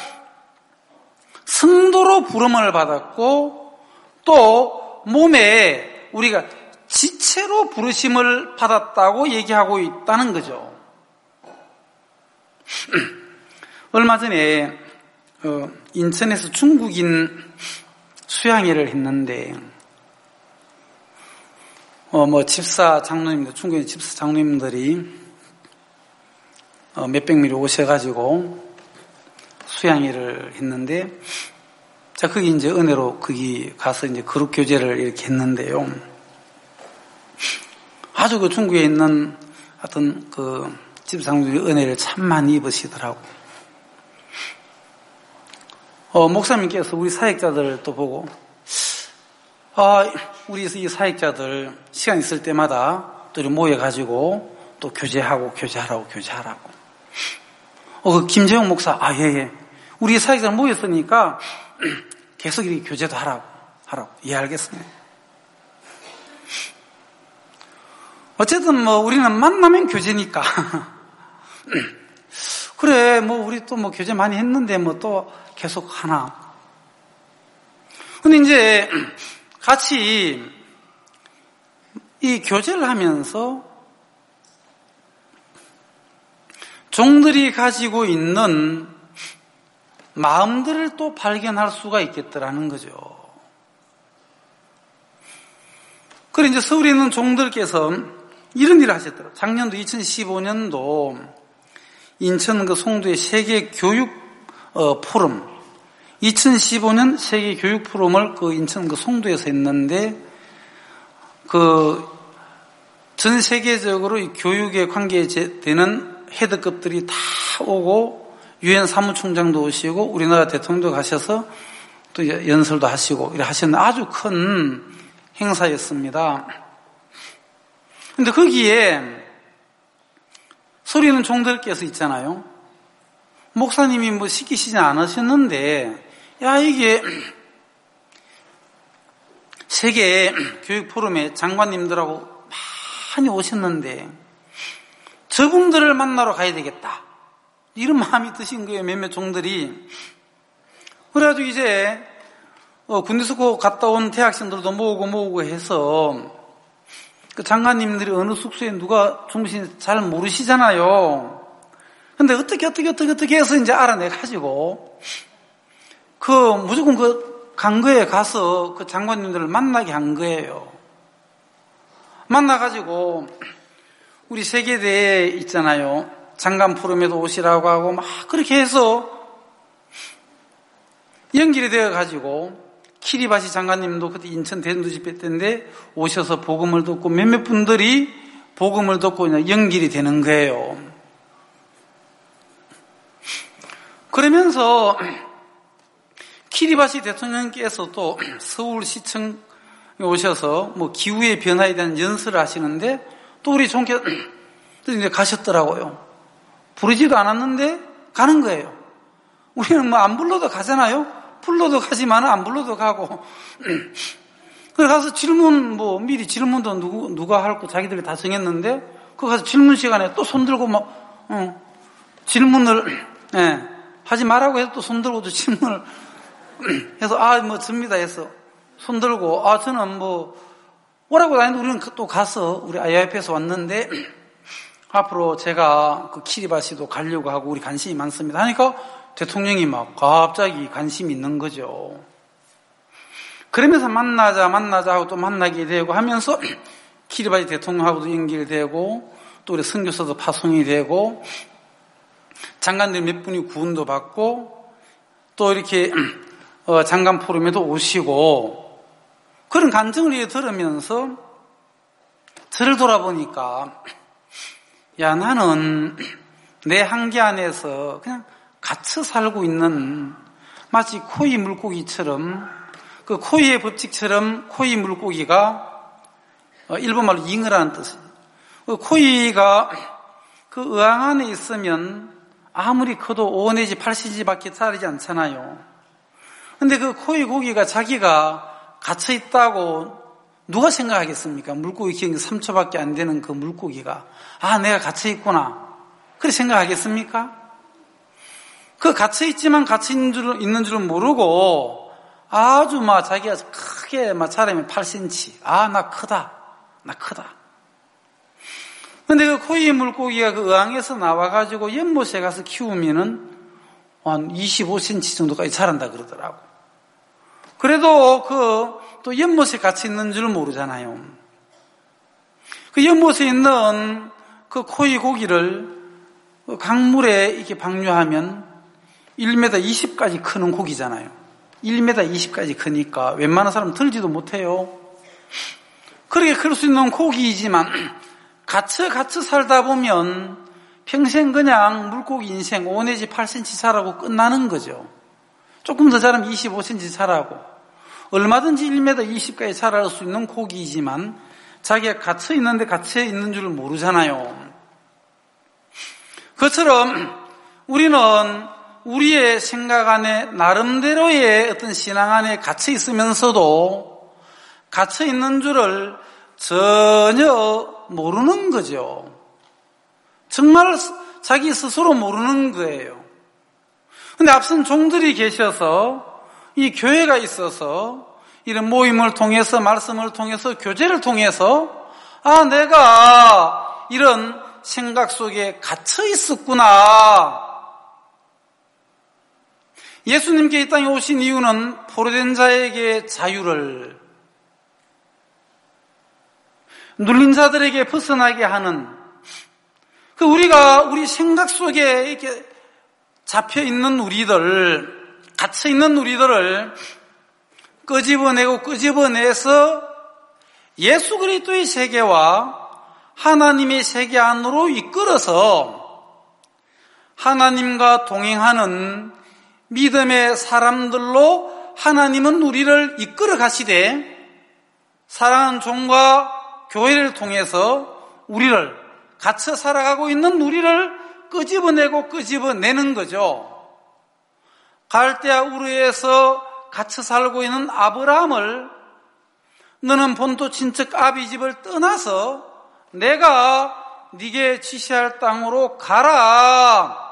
성도로 부름을 받았고 또 몸에 우리가 지체로 부르심을 받았다고 얘기하고 있다는 거죠. 얼마 전에 인천에서 중국인 수양회를 했는데 어, 뭐 집사 장로님들, 중국인 집사 장로님들이 어, 몇백 명이 오셔가지고 수양회를 했는데 자, 거기 이제 은혜로 거기 가서 이제 그룹 교제를 이렇게 했는데요. 아주 그 중국에 있는 어떤 그 집사님들이 은혜를 참 많이 입으시더라고. 어, 목사님께서 우리 사역자들 또 보고, 아, 우리 이 사역자들 시간 있을 때마다 또 모여가지고 또 교제하고 교제하라고 교제하라고. 어, 그 김재용 목사, 아, 예, 예. 우리 사역자들 모였으니까 계속 이렇게 교제도 하라고, 하라고. 예, 알겠습니다. 어쨌든 뭐 우리는 만나면 교제니까. 그래, 뭐 우리 또 뭐 교제 많이 했는데 뭐 또 계속 하나. 근데 이제 같이 이 교제를 하면서 종들이 가지고 있는 마음들을 또 발견할 수가 있겠더라는 거죠. 그래 이제 서울에 있는 종들께서 이런 일을 하셨더라고요. 작년도 이천십오 년도 인천 그 송도의 세계 교육 어, 포럼, 이천십오 년 세계 교육 포럼을 그 인천 그 송도에서 했는데, 그 전 세계적으로 이 교육에 관계되는 헤드급들이 다 오고, 유엔 사무총장도 오시고, 우리나라 대통령도 가셔서 또 연설도 하시고, 이렇게 하셨는 아주 큰 행사였습니다. 근데 거기에 소리는 종들께서 있잖아요. 목사님이 뭐 시키시지 않으셨는데, 야, 이게 세계 교육 포럼에 장관님들하고 많이 오셨는데 저분들을 만나러 가야 되겠다, 이런 마음이 드신 거예요. 몇몇 종들이. 그래가지고 이제 어, 군대숙고 갔다 온 대학생들도 모으고 모으고 해서, 그 장관님들이 어느 숙소에 누가 주무시는지 잘 모르시잖아요. 근데 어떻게 어떻게 어떻게 어떻게 해서 이제 알아내가지고 그 무조건 그 강거에 가서 그 장관님들을 만나게 한 거예요. 만나가지고 우리 세계대에 있잖아요. 장관 포럼에도 오시라고 하고 막 그렇게 해서 연결이 되어가지고, 키리바시 장관님도 그때 인천 대전도 집회 때인데 오셔서 복음을 듣고 몇몇 분들이 복음을 듣고 그냥 연결이 되는 거예요. 그러면서 키리바시 대통령께서도 서울시청에 오셔서 뭐 기후의 변화에 대한 연설을 하시는데 또 우리 종께서 이제 가셨더라고요. 부르지도 않았는데 가는 거예요. 우리는 뭐 안 불러도 가잖아요. 불러도 가지만 안 불러도 가고. 그래 가서 질문 뭐 미리 질문도 누구 누가 할 거 자기들이 다 정했는데, 그 가서 질문 시간에 또 손들고 막 어, 질문을 예, 하지 말라고 해서 또 손들고 또 질문을 해서 아 뭐 접니다 해서 손들고, 아 저는 뭐 오라고 다니는데 우리는 또 가서 우리 아이아이피에서 왔는데 앞으로 제가 그 키리바시도 가려고 하고 우리 관심이 많습니다 하니까 대통령이 막 갑자기 관심이 있는 거죠. 그러면서 만나자 만나자 하고 또 만나게 되고 하면서 키리바시 대통령하고도 연결되고, 또 우리 선교사도 파송이 되고, 장관들 몇 분이 구원도 받고, 또 이렇게 어, 장관 포럼에도 오시고, 그런 간증을 들으면서 저를 돌아보니까, 야, 나는 내 한계 안에서 그냥 갇혀 살고 있는, 마치 코이 물고기처럼, 그 코이의 법칙처럼 코이 물고기가 일본말로 잉어라는 뜻이에요. 그 코이가 그 의왕 안에 있으면 아무리 커도 오 내지 팔 센티미터밖에 자라지 않잖아요. 근데 그 코이 고기가 자기가 갇혀 있다고 누가 생각하겠습니까? 물고기 기억이 삼 초밖에 안 되는 그 물고기가, 아, 내가 갇혀 있구나, 그렇게 생각하겠습니까? 그 갇혀 있지만 갇혀 있는 줄, 있는 줄은 모르고 아주 막 자기가 크게 막 자라면 팔 센티미터, 아, 나 크다, 나 크다. 근데 그 코이 물고기가 그 의왕에서 나와가지고 연못에 가서 키우면은 한 이십오 센티미터 정도까지 자란다 그러더라고. 그래도 그 또 연못에 갇혀 있는 줄 모르잖아요. 그 연못에 있는 그 코이 고기를 강물에 이렇게 방류하면 일 미터 이십까지 크는 고기잖아요. 일 미터 이십까지 크니까 웬만한 사람 들지도 못해요. 그렇게 클 수 있는 고기이지만 갇혀 갇혀 살다 보면 평생 그냥 물고기 인생 오 내지 팔 센티미터 자라고 끝나는 거죠. 조금 더 자라면 이십오 센티미터 자라고 얼마든지 일 미터 이십까지 자랄 수 있는 고기이지만 자기가 갇혀 있는데 갇혀 있는 줄 모르잖아요. 그처럼 우리는 우리의 생각 안에 나름대로의 어떤 신앙 안에 갇혀 있으면서도 갇혀 있는 줄을 전혀 모르는 거죠. 정말 자기 스스로 모르는 거예요. 근데 앞선 종들이 계셔서 이 교회가 있어서 이런 모임을 통해서 말씀을 통해서 교제를 통해서 아 내가 이런 생각 속에 갇혀 있었구나. 예수님께 이 땅에 오신 이유는 포로된 자에게 자유를, 눌린 자들에게 벗어나게 하는, 그 우리가 우리 생각 속에 이렇게 잡혀 있는 우리들, 갇혀 있는 우리들을 끄집어내고 끄집어내서 예수 그리스도의 세계와 하나님의 세계 안으로 이끌어서 하나님과 동행하는 믿음의 사람들로 하나님은 우리를 이끌어 가시되 사랑하는 종과 교회를 통해서 우리를 갇혀 살아가고 있는 우리를 끄집어내고 끄집어내는 거죠. 갈대아 우르에서 갇혀 살고 있는 아브라함을 너는 본토 친척 아비 집을 떠나서 내가 네게 지시할 땅으로 가라.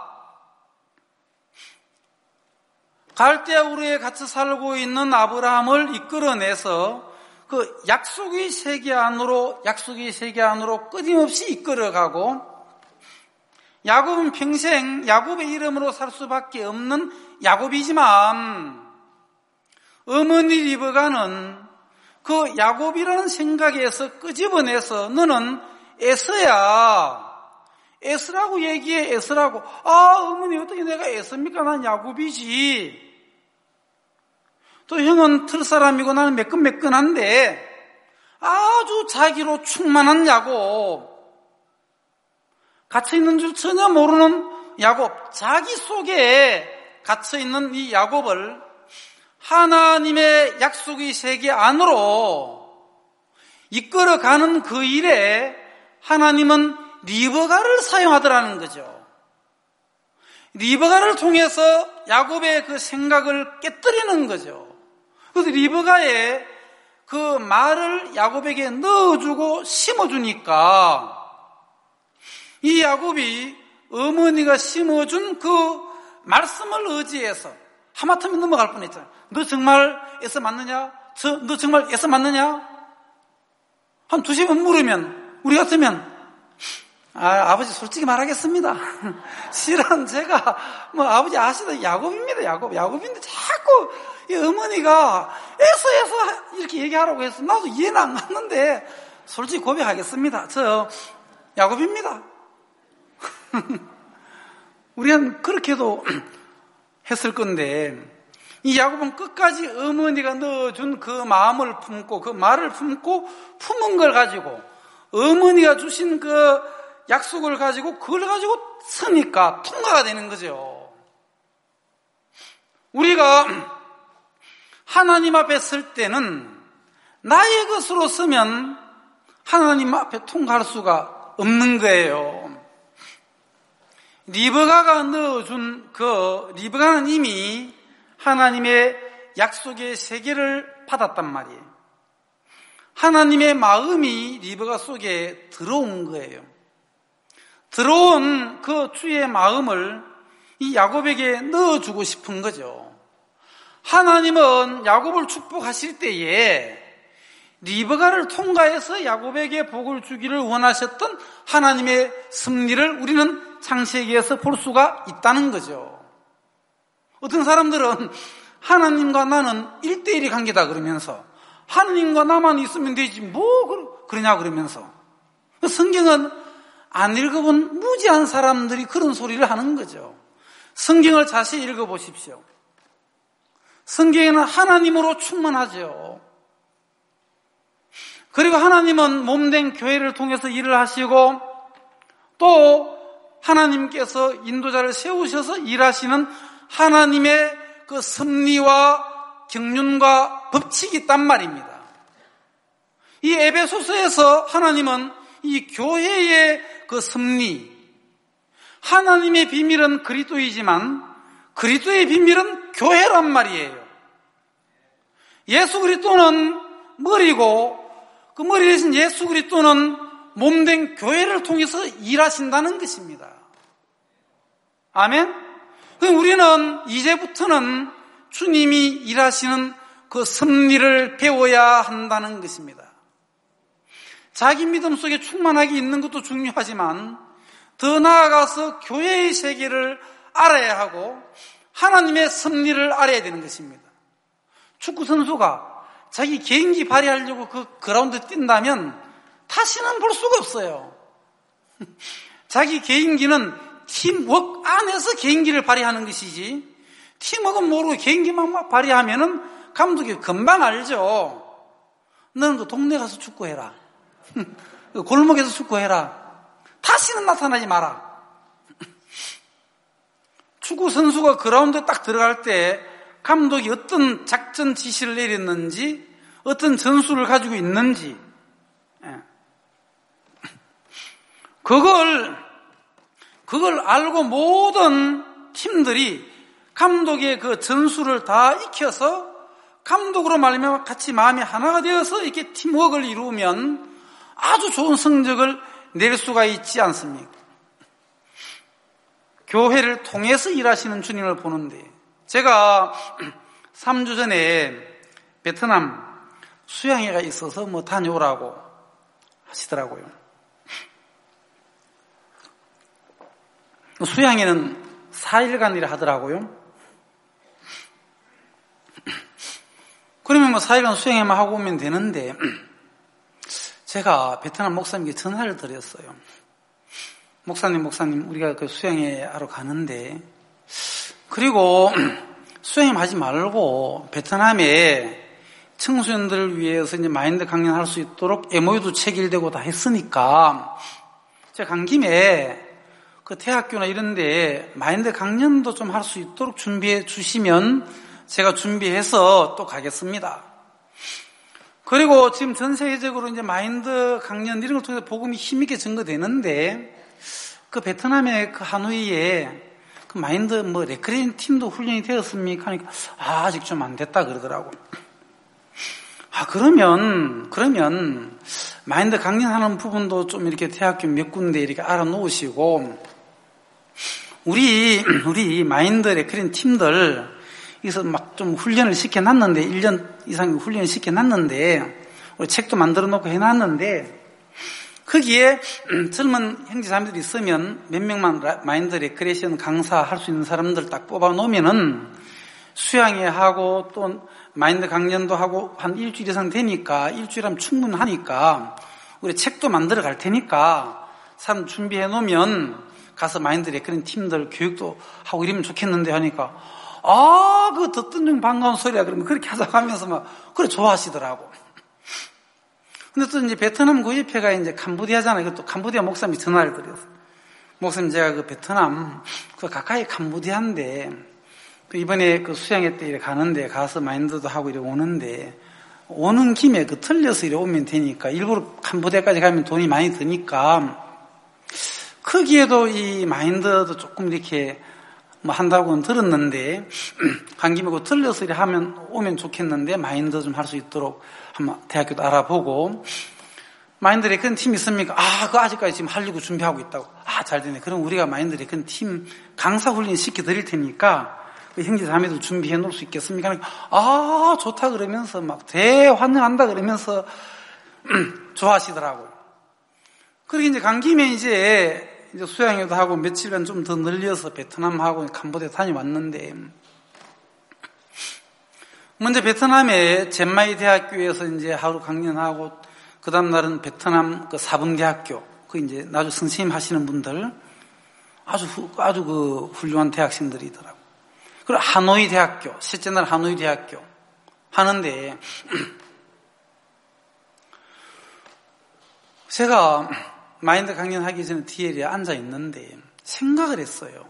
갈대아 우르에 갇혀 살고 있는 아브라함을 이끌어내서 그 약속의 세계 안으로 약속의 세계 안으로 끊임없이 이끌어가고 야곱은 평생 야곱의 이름으로 살 수밖에 없는 야곱이지만 어머니 리브가는 그 야곱이라는 생각에서 끄집어내서 너는 에서야. 에서라고 얘기해. 에서라고. 아 어머니 어떻게 내가 에서입니까? 난 야곱이지. 또 형은 틀사람이고 나는 매끈매끈한데 아주 자기로 충만한 야곱. 갇혀있는 줄 전혀 모르는 야곱. 자기 속에 갇혀있는 이 야곱을 하나님의 약속의 세계 안으로 이끌어가는 그 일에 하나님은 리브가를 사용하더라는 거죠. 리브가를 통해서 야곱의 그 생각을 깨뜨리는 거죠. 그래서 리브가의 그 말을 야곱에게 넣어주고 심어주니까 이 야곱이 어머니가 심어준 그 말씀을 의지해서 하마터면 넘어갈 뻔했잖아요. 너 정말 에서 맞느냐? 저, 너 정말 에서 맞느냐? 한 두세 번 물으면 우리 같으면 아, 아버지 솔직히 말하겠습니다. 실은 제가 뭐 아버지 아시다 야곱입니다. 야곱 야곱인데 자꾸 이 어머니가 에서 에서 이렇게 얘기하라고 해서 나도 이해는 안 갔는데 솔직히 고백하겠습니다. 저 야곱입니다. 우리는 그렇게도 했을 건데 이 야곱은 끝까지 어머니가 넣어준 그 마음을 품고 그 말을 품고 품은 걸 가지고 어머니가 주신 그 약속을 가지고 그걸 가지고 서니까 통과가 되는 거죠. 우리가 하나님 앞에 설 때는 나의 것으로 서면 하나님 앞에 통과할 수가 없는 거예요. 리브가가 넣어준 그 리브가는 이미 하나님의 약속의 세계를 받았단 말이에요. 하나님의 마음이 리브가 속에 들어온 거예요. 들어온 그 주의 마음을 이 야곱에게 넣어주고 싶은 거죠. 하나님은 야곱을 축복하실 때에 리브가를 통과해서 야곱에게 복을 주기를 원하셨던 하나님의 섭리를 우리는 창세기에서 볼 수가 있다는 거죠. 어떤 사람들은 하나님과 나는 일대일의 관계다 그러면서 하나님과 나만 있으면 되지 뭐 그러냐 그러면서 성경은 안 읽어본 무지한 사람들이 그런 소리를 하는 거죠. 성경을 자세히 읽어보십시오. 성경에는 하나님으로 충만하죠. 그리고 하나님은 몸된 교회를 통해서 일을 하시고 또 하나님께서 인도자를 세우셔서 일하시는 하나님의 그 섭리와 경륜과 법칙이 있단 말입니다. 이 에베소서에서 하나님은 이 교회의 그 섭리, 하나님의 비밀은 그리스도이지만 그리스도의 비밀은 교회란 말이에요. 예수 그리스도는 머리고 그 머리 대신 예수 그리스도는 몸된 교회를 통해서 일하신다는 것입니다. 아멘? 그럼 우리는 이제부터는 주님이 일하시는 그 섭리를 배워야 한다는 것입니다. 자기 믿음 속에 충만하게 있는 것도 중요하지만 더 나아가서 교회의 세계를 알아야 하고 하나님의 섭리를 알아야 되는 것입니다. 축구 선수가 자기 개인기 발휘하려고 그 그라운드 뛴다면 다시는 볼 수가 없어요. 자기 개인기는 팀워크 안에서 개인기를 발휘하는 것이지 팀워크는 모르고 개인기만 막 발휘하면은 감독이 금방 알죠. 너는 그 동네 가서 축구해라. 골목에서 축구해라. 다시는 나타나지 마라. 축구 선수가 그라운드에 딱 들어갈 때 감독이 어떤 작전 지시를 내렸는지 어떤 전술을 가지고 있는지 그걸 그걸 알고 모든 팀들이 감독의 그 전술을 다 익혀서 감독으로 말하면 같이 마음이 하나가 되어서 이렇게 팀워크를 이루면 아주 좋은 성적을 낼 수가 있지 않습니까? 교회를 통해서 일하시는 주님을 보는데 제가 삼 주 전에 베트남 수양회가 있어서 뭐 다녀오라고 하시더라고요. 수양회는 사 일간이라 하더라고요. 그러면 뭐 사 일간 수양회만 하고 오면 되는데 제가 베트남 목사님께 전화를 드렸어요. 목사님, 목사님, 우리가 그 수양회 하러 가는데 그리고 수양회 하지 말고 베트남에 청소년들을 위해서 이제 마인드 강연할 수 있도록 엠오유도 체결되고 다 했으니까 제가 간 김에 그 대학교나 이런 데 마인드 강연도 좀 할 수 있도록 준비해 주시면 제가 준비해서 또 가겠습니다. 그리고 지금 전 세계적으로 이제 마인드 강연 이런 걸 통해서 복음이 힘있게 전거되는데 그 베트남의 그 하노이에 그 마인드 뭐 레크레인 팀도 훈련이 되었습니까? 하니까 아, 아직 좀 안 됐다 그러더라고. 아, 그러면, 그러면 마인드 강연하는 부분도 좀 이렇게 대학교 몇 군데 이렇게 알아 놓으시고 우리, 우리 마인드 레크레인 팀들 여기서 막 좀 훈련을 시켜놨는데 일 년 이상 훈련을 시켜놨는데 우리 책도 만들어 놓고 해놨는데 거기에 젊은 형제자매들이 있으면 몇 명만 마인드 레크레이션 강사 할 수 있는 사람들 딱 뽑아 놓으면은 수양회 하고 또 마인드 강연도 하고 한 일주일 이상 되니까 일주일 하면 충분하니까 우리 책도 만들어 갈 테니까 사람 준비해 놓으면 가서 마인드 레크레이션 팀들 교육도 하고 이러면 좋겠는데 하니까 아, 그거 듣던 중 반가운 소리야. 그러면 그렇게 하자고 하면서 막 그래 좋아하시더라고. 근데 또 이제 베트남 구입회가 이제 캄보디아잖아요. 그것도 캄보디아 목사님이 전화를 드렸어. 목사님, 제가 그 베트남, 그 가까이 캄보디아인데, 그 이번에 그 수양회 때 이렇게 가는데, 가서 마인드도 하고 이렇게 오는데, 오는 김에 그 틀려서 이렇게 오면 되니까, 일부러 캄보디아까지 가면 돈이 많이 드니까, 거기에도 이 마인드도 조금 이렇게 뭐 한다고는 들었는데, 간 김에 그 틀려서 이렇게 하면, 오면 좋겠는데, 마인드 좀 할 수 있도록 한번 대학교도 알아보고, 마인드 레크레이션 팀 있습니까? 아, 그거 아직까지 지금 하려고 준비하고 있다고. 아, 잘 되네. 그럼 우리가 마인드 레크레이션 팀 강사 훈련 시켜 드릴 테니까, 그 형제 자매도 준비해 놓을 수 있겠습니까? 아, 좋다 그러면서 막 대환영한다 그러면서 좋아하시더라고요. 그리고 이제 간 김에 이제 이제 수양회도 하고 며칠간 좀 더 늘려서 베트남하고 캄보디아 다녀왔는데, 먼저 베트남의 젠마이 대학교에서 이제 하루 강연하고, 그 다음날은 베트남 그 사범대학교, 그 이제 나중 선생님 하시는 분들, 아주, 후, 아주 그 훌륭한 대학생들이더라고. 그리고 하노이 대학교, 셋째 날 하노이 대학교 하는데, 제가 마인드 강연하기 전에 뒤에 앉아 있는데 생각을 했어요.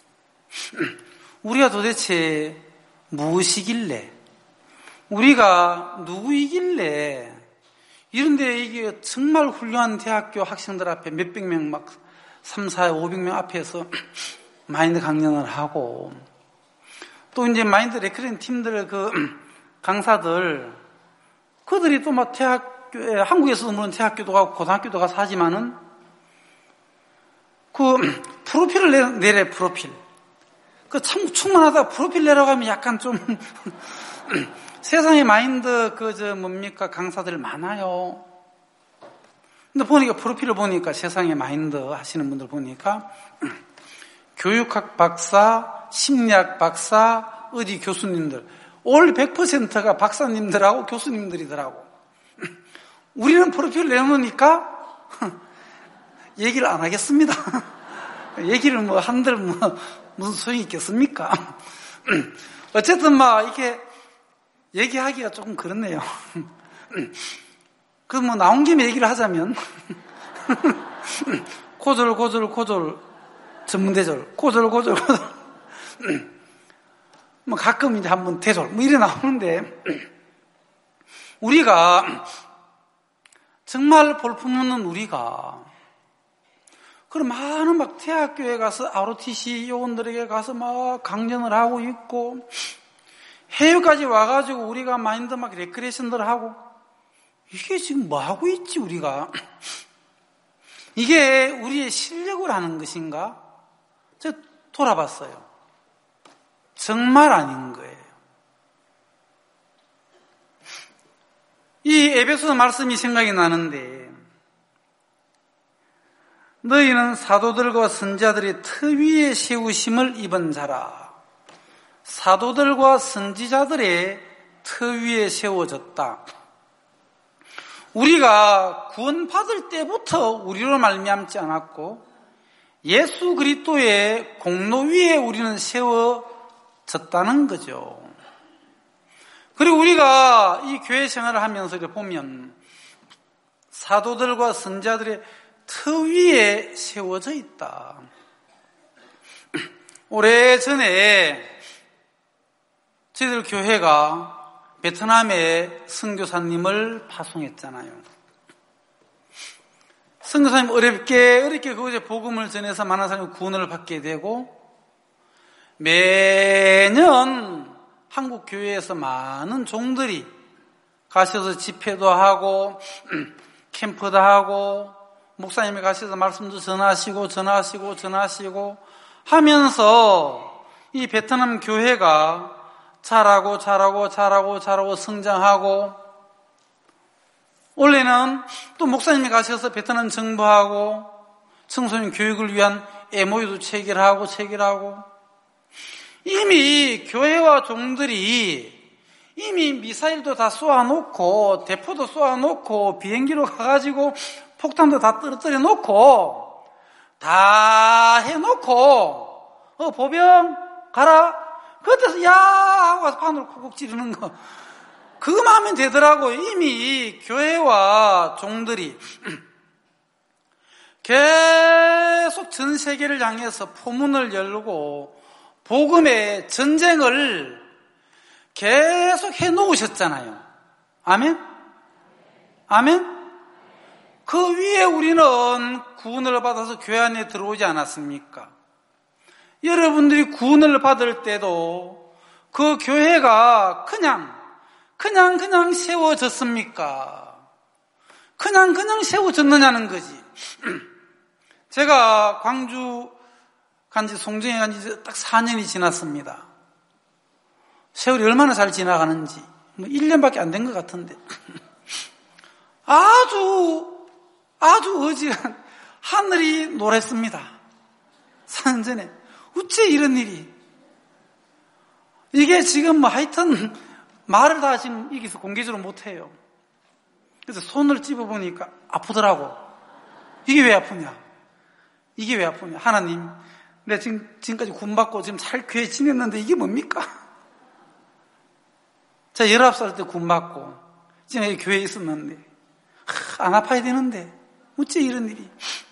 우리가 도대체 무엇이길래, 우리가 누구이길래 이런데 이게 정말 훌륭한 대학교 학생들 앞에 몇백 명, 막 삼, 사, 오백 명 앞에서 마인드 강연을 하고, 또 이제 마인드 레크레이션 팀들 그 강사들, 그들이 또 막 대학교에, 한국에서도 물론 대학교도 가고 고등학교도 가서 하지만은 그 프로필을 내, 내래, 프로필. 그 참 충만하다. 프로필 내려가면 약간 좀 세상에 마인드 그 저 뭡니까 강사들 많아요. 근데 보니까 프로필을 보니까 세상에 마인드 하시는 분들 보니까 교육학 박사, 심리학 박사, 어디 교수님들 올 백 퍼센트가 박사님들하고 교수님들이더라고. 우리는 프로필을 내놓으니까 얘기를 안 하겠습니다. 얘기를 뭐 한들 뭐 무슨 소용이 있겠습니까? 어쨌든 막 이렇게 얘기하기가 조금 그렇네요. 그 뭐 나온 김에 얘기를 하자면 고졸 고졸 고졸 전문대졸 고졸 고졸 고졸 뭐 가끔 이제 한번 대졸 뭐 이래 나오는데, 우리가 정말 볼품없는 우리가 그럼 많은 막 대학교에 가서 알오티씨 요원들에게 가서 막 강연을 하고 있고, 해외까지 와가지고 우리가 마인드 막 레크레이션들 하고, 이게 지금 뭐 하고 있지 우리가? 이게 우리의 실력으로 하는 것인가? 제가 돌아봤어요. 정말 아닌 거예요. 이 에베소서 말씀이 생각이 나는데, 너희는 사도들과 선지자들의 특위에 세우심을 입은 자라. 사도들과 선지자들의 특위에 세워졌다. 우리가 구원받을 때부터 우리로 말미암지 않았고, 예수 그리스도의 공로 위에 우리는 세워졌다는 거죠. 그리고 우리가 이 교회 생활을 하면서 보면 사도들과 선지자들의 터 위에 세워져 있다. 오래전에 저희들 교회가 베트남에 선교사님을 파송했잖아요. 선교사님 어렵게 어렵게 그곳에 복음을 전해서 많은 사람이 구원을 받게 되고, 매년 한국 교회에서 많은 종들이 가셔서 집회도 하고 캠프도 하고, 목사님이 가셔서 말씀도 전하시고 전하시고 전하시고 하면서 이 베트남 교회가 자라고 자라고 자라고 자라고 성장하고, 원래는 또 목사님이 가셔서 베트남 정부하고 청소년 교육을 위한 엠오유도 체결하고 체결하고, 이미 교회와 종들이 이미 미사일도 다 쏘아놓고 대포도 쏘아놓고 비행기로 가가지고 폭탄도 다 떨어뜨려 놓고 다 해놓고 어 보병 가라 그때서 야 하고 와서 판으로 콕콕 찌르는 거, 그거만 하면 되더라고요. 이미 교회와 종들이 계속 전 세계를 향해서 포문을 열고 복음의 전쟁을 계속 해놓으셨잖아요. 아멘? 아멘? 그 위에 우리는 구원을 받아서 교회 안에 들어오지 않았습니까? 여러분들이 구원을 받을 때도 그 교회가 그냥 그냥 그냥 세워졌습니까? 그냥 그냥 세워졌느냐는 거지. 제가 광주 간지 송정에 간지 딱 사 년이 지났습니다. 세월이 얼마나 잘 지나가는지 뭐 일 년밖에 안 된 것 같은데 아주 아주 어지간 하늘이 노랬습니다. 사 년 전에 어째 이런 일이, 이게 지금 뭐 하여튼 말을 다 지금 여기서 공개적으로 못해요. 그래서 손을 찝어보니까 아프더라고. 이게 왜 아프냐? 이게 왜 아프냐? 하나님, 내가 지금, 지금까지 군받고 지금 잘 교회 지냈는데 이게 뭡니까? 자, 열아홉 살 때 군받고, 지금 여기 교회에 있었는데, 하, 안 아파야 되는데, 어째 이런 일이.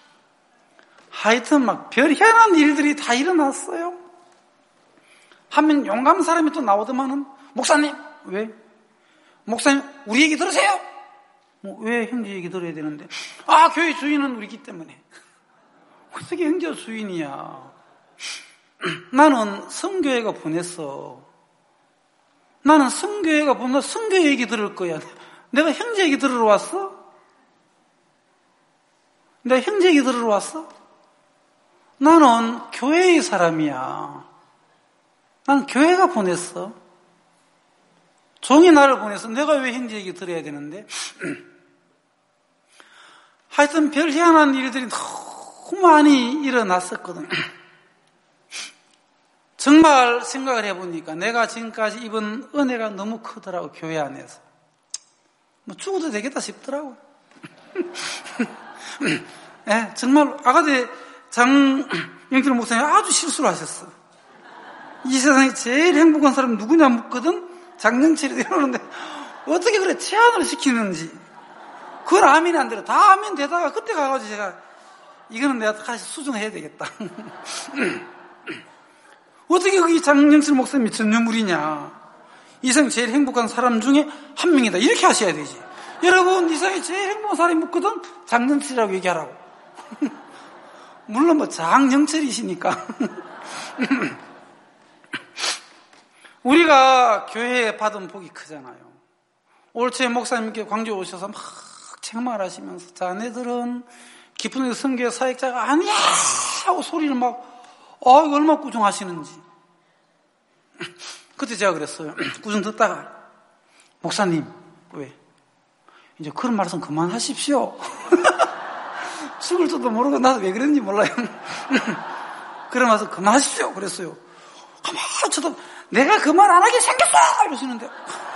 하여튼 막 별 희한한 일들이 다 일어났어요. 하면 용감한 사람이 또 나오더만은, 목사님, 왜? 목사님, 우리 얘기 들으세요! 뭐, 왜 형제 얘기 들어야 되는데? 아, 교회 주인은 우리기 때문에. 어떻게 형제가 주인이야? 나는 성교회가 보냈어. 나는 성교회가 보내, 성교회 얘기 들을 거야. 내가 형제 얘기 들으러 왔어? 내가 형제 얘기 들으러 왔어? 나는 교회의 사람이야. 나는 교회가 보냈어. 종이 나를 보냈어. 내가 왜 형제 얘기 들어야 되는데? 하여튼 별 희한한 일들이 너무 많이 일어났었거든. 정말 생각을 해보니까 내가 지금까지 입은 은혜가 너무 크더라고, 교회 안에서. 뭐 죽어도 되겠다 싶더라고. 네, 정말 아가대 장영길 목사님 아주 실수를 하셨어. 이 세상에 제일 행복한 사람이 누구냐 묻거든? 장영철이 이러는데 어떻게 그래 제안을 시키는지. 그걸 아멘이 안 들어. 다 아멘 되다가 그때 가가지고 제가 이거는 내가 다시 수정해야 되겠다. 어떻게 거기 장영철 목사님이 전유물이냐. 이 세상 제일 행복한 사람 중에 한 명이다. 이렇게 하셔야 되지. 여러분, 이 세상에 제일 행복한 사람이 묻거든? 장영철이라고 얘기하라고. 물론 뭐 장영철이시니까. 우리가 교회에 받은 복이 크잖아요. 올 초에 목사님께 광주에 오셔서 막 책망하시면서 자네들은 깊은 성교회 사역자가 아니야 하고 소리를 막 아, 이거 얼마나 꾸중하시는지. 그때 제가 그랬어요. 꾸중 듣다가 목사님, 왜? 이제 그런 말씀 그만하십시오. 죽을 줄도 모르고 나도 왜 그랬는지 몰라요. 그런 말씀 그만하십시오. 그랬어요. 가만히 쳐다 내가 그 말 안 하게 생겼어! 이러시는데.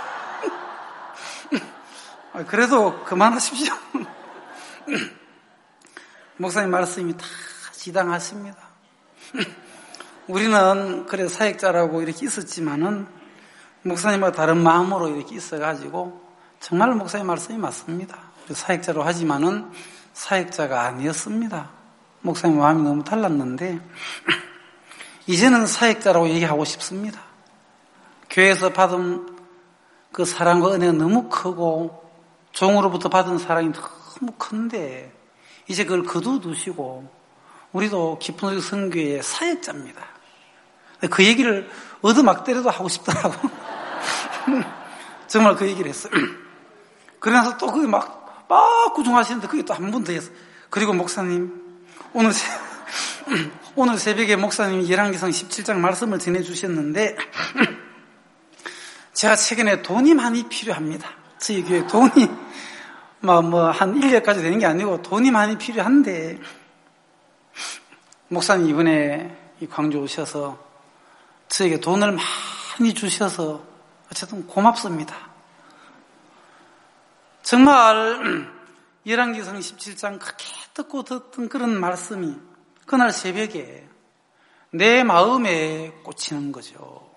그래도 그만하십시오. 목사님 말씀이 다 지당하십니다. 우리는 그래 사역자라고 이렇게 있었지만은 목사님과 다른 마음으로 이렇게 있어가지고 정말 목사님 말씀이 맞습니다. 사역자로 하지만은 사역자가 아니었습니다. 목사님 마음이 너무 달랐는데 이제는 사역자라고 얘기하고 싶습니다. 교회에서 받은 그 사랑과 은혜가 너무 크고 종으로부터 받은 사랑이 너무 큰데 이제 그걸 거두두시고 우리도 깊은 성교의 사역자입니다. 그 얘기를 얻어막대로도 하고 싶더라고. 정말 그 얘기를 했어요. 그러면서 또 그게 막, 막 구중하시는데 그게 또 한 번 더 했어요. 그리고 목사님, 오늘, 새, 오늘 새벽에 목사님이 열왕기상 십칠 장 말씀을 전해주셨는데, 제가 최근에 돈이 많이 필요합니다. 저희 교회 돈이, 뭐, 뭐, 한 일 년까지 되는 게 아니고 돈이 많이 필요한데, 목사님 이번에 광주 오셔서 저에게 돈을 많이 주셔서 어쨌든 고맙습니다. 정말 열왕기상 십칠 장 크게 듣고 듣던 그런 말씀이 그날 새벽에 내 마음에 꽂히는 거죠.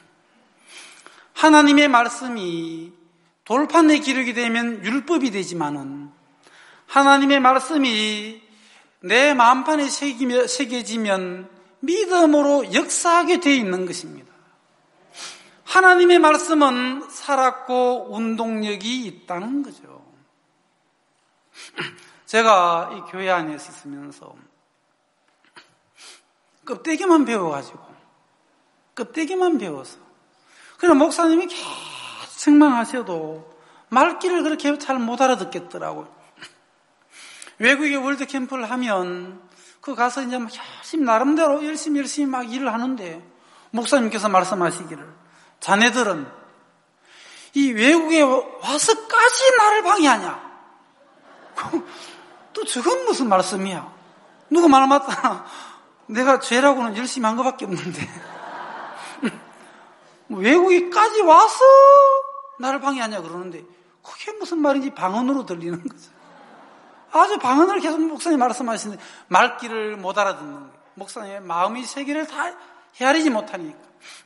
하나님의 말씀이 돌판에 기록이 되면 율법이 되지만은 하나님의 말씀이 내 마음판에 새기며, 새겨지면 믿음으로 역사하게 되어 있는 것입니다. 하나님의 말씀은 살았고 운동력이 있다는 거죠. 제가 이 교회 안에서 있으면서 껍데기만 배워가지고 껍데기만 배워서 그냥 목사님이 계속 책망하셔도 말귀를 그렇게 잘 못 알아듣겠더라고요. 외국에 월드캠프를 하면 그 가서 이제 막 열심히 나름대로 열심히 열심히 막 일을 하는데 목사님께서 말씀하시기를 자네들은 이 외국에 와서까지 나를 방해하냐? 또 저건 무슨 말씀이야? 누구 말 맞다. 내가 죄라고는 열심히 한 것밖에 없는데 외국에까지 와서 나를 방해하냐 그러는데 그게 무슨 말인지 방언으로 들리는 거죠. 아주 방언을 계속 목사님 말씀하시는데 말귀를 못 알아듣는 거예요. 목사님의 마음의 세계를 다 헤아리지 못하니까.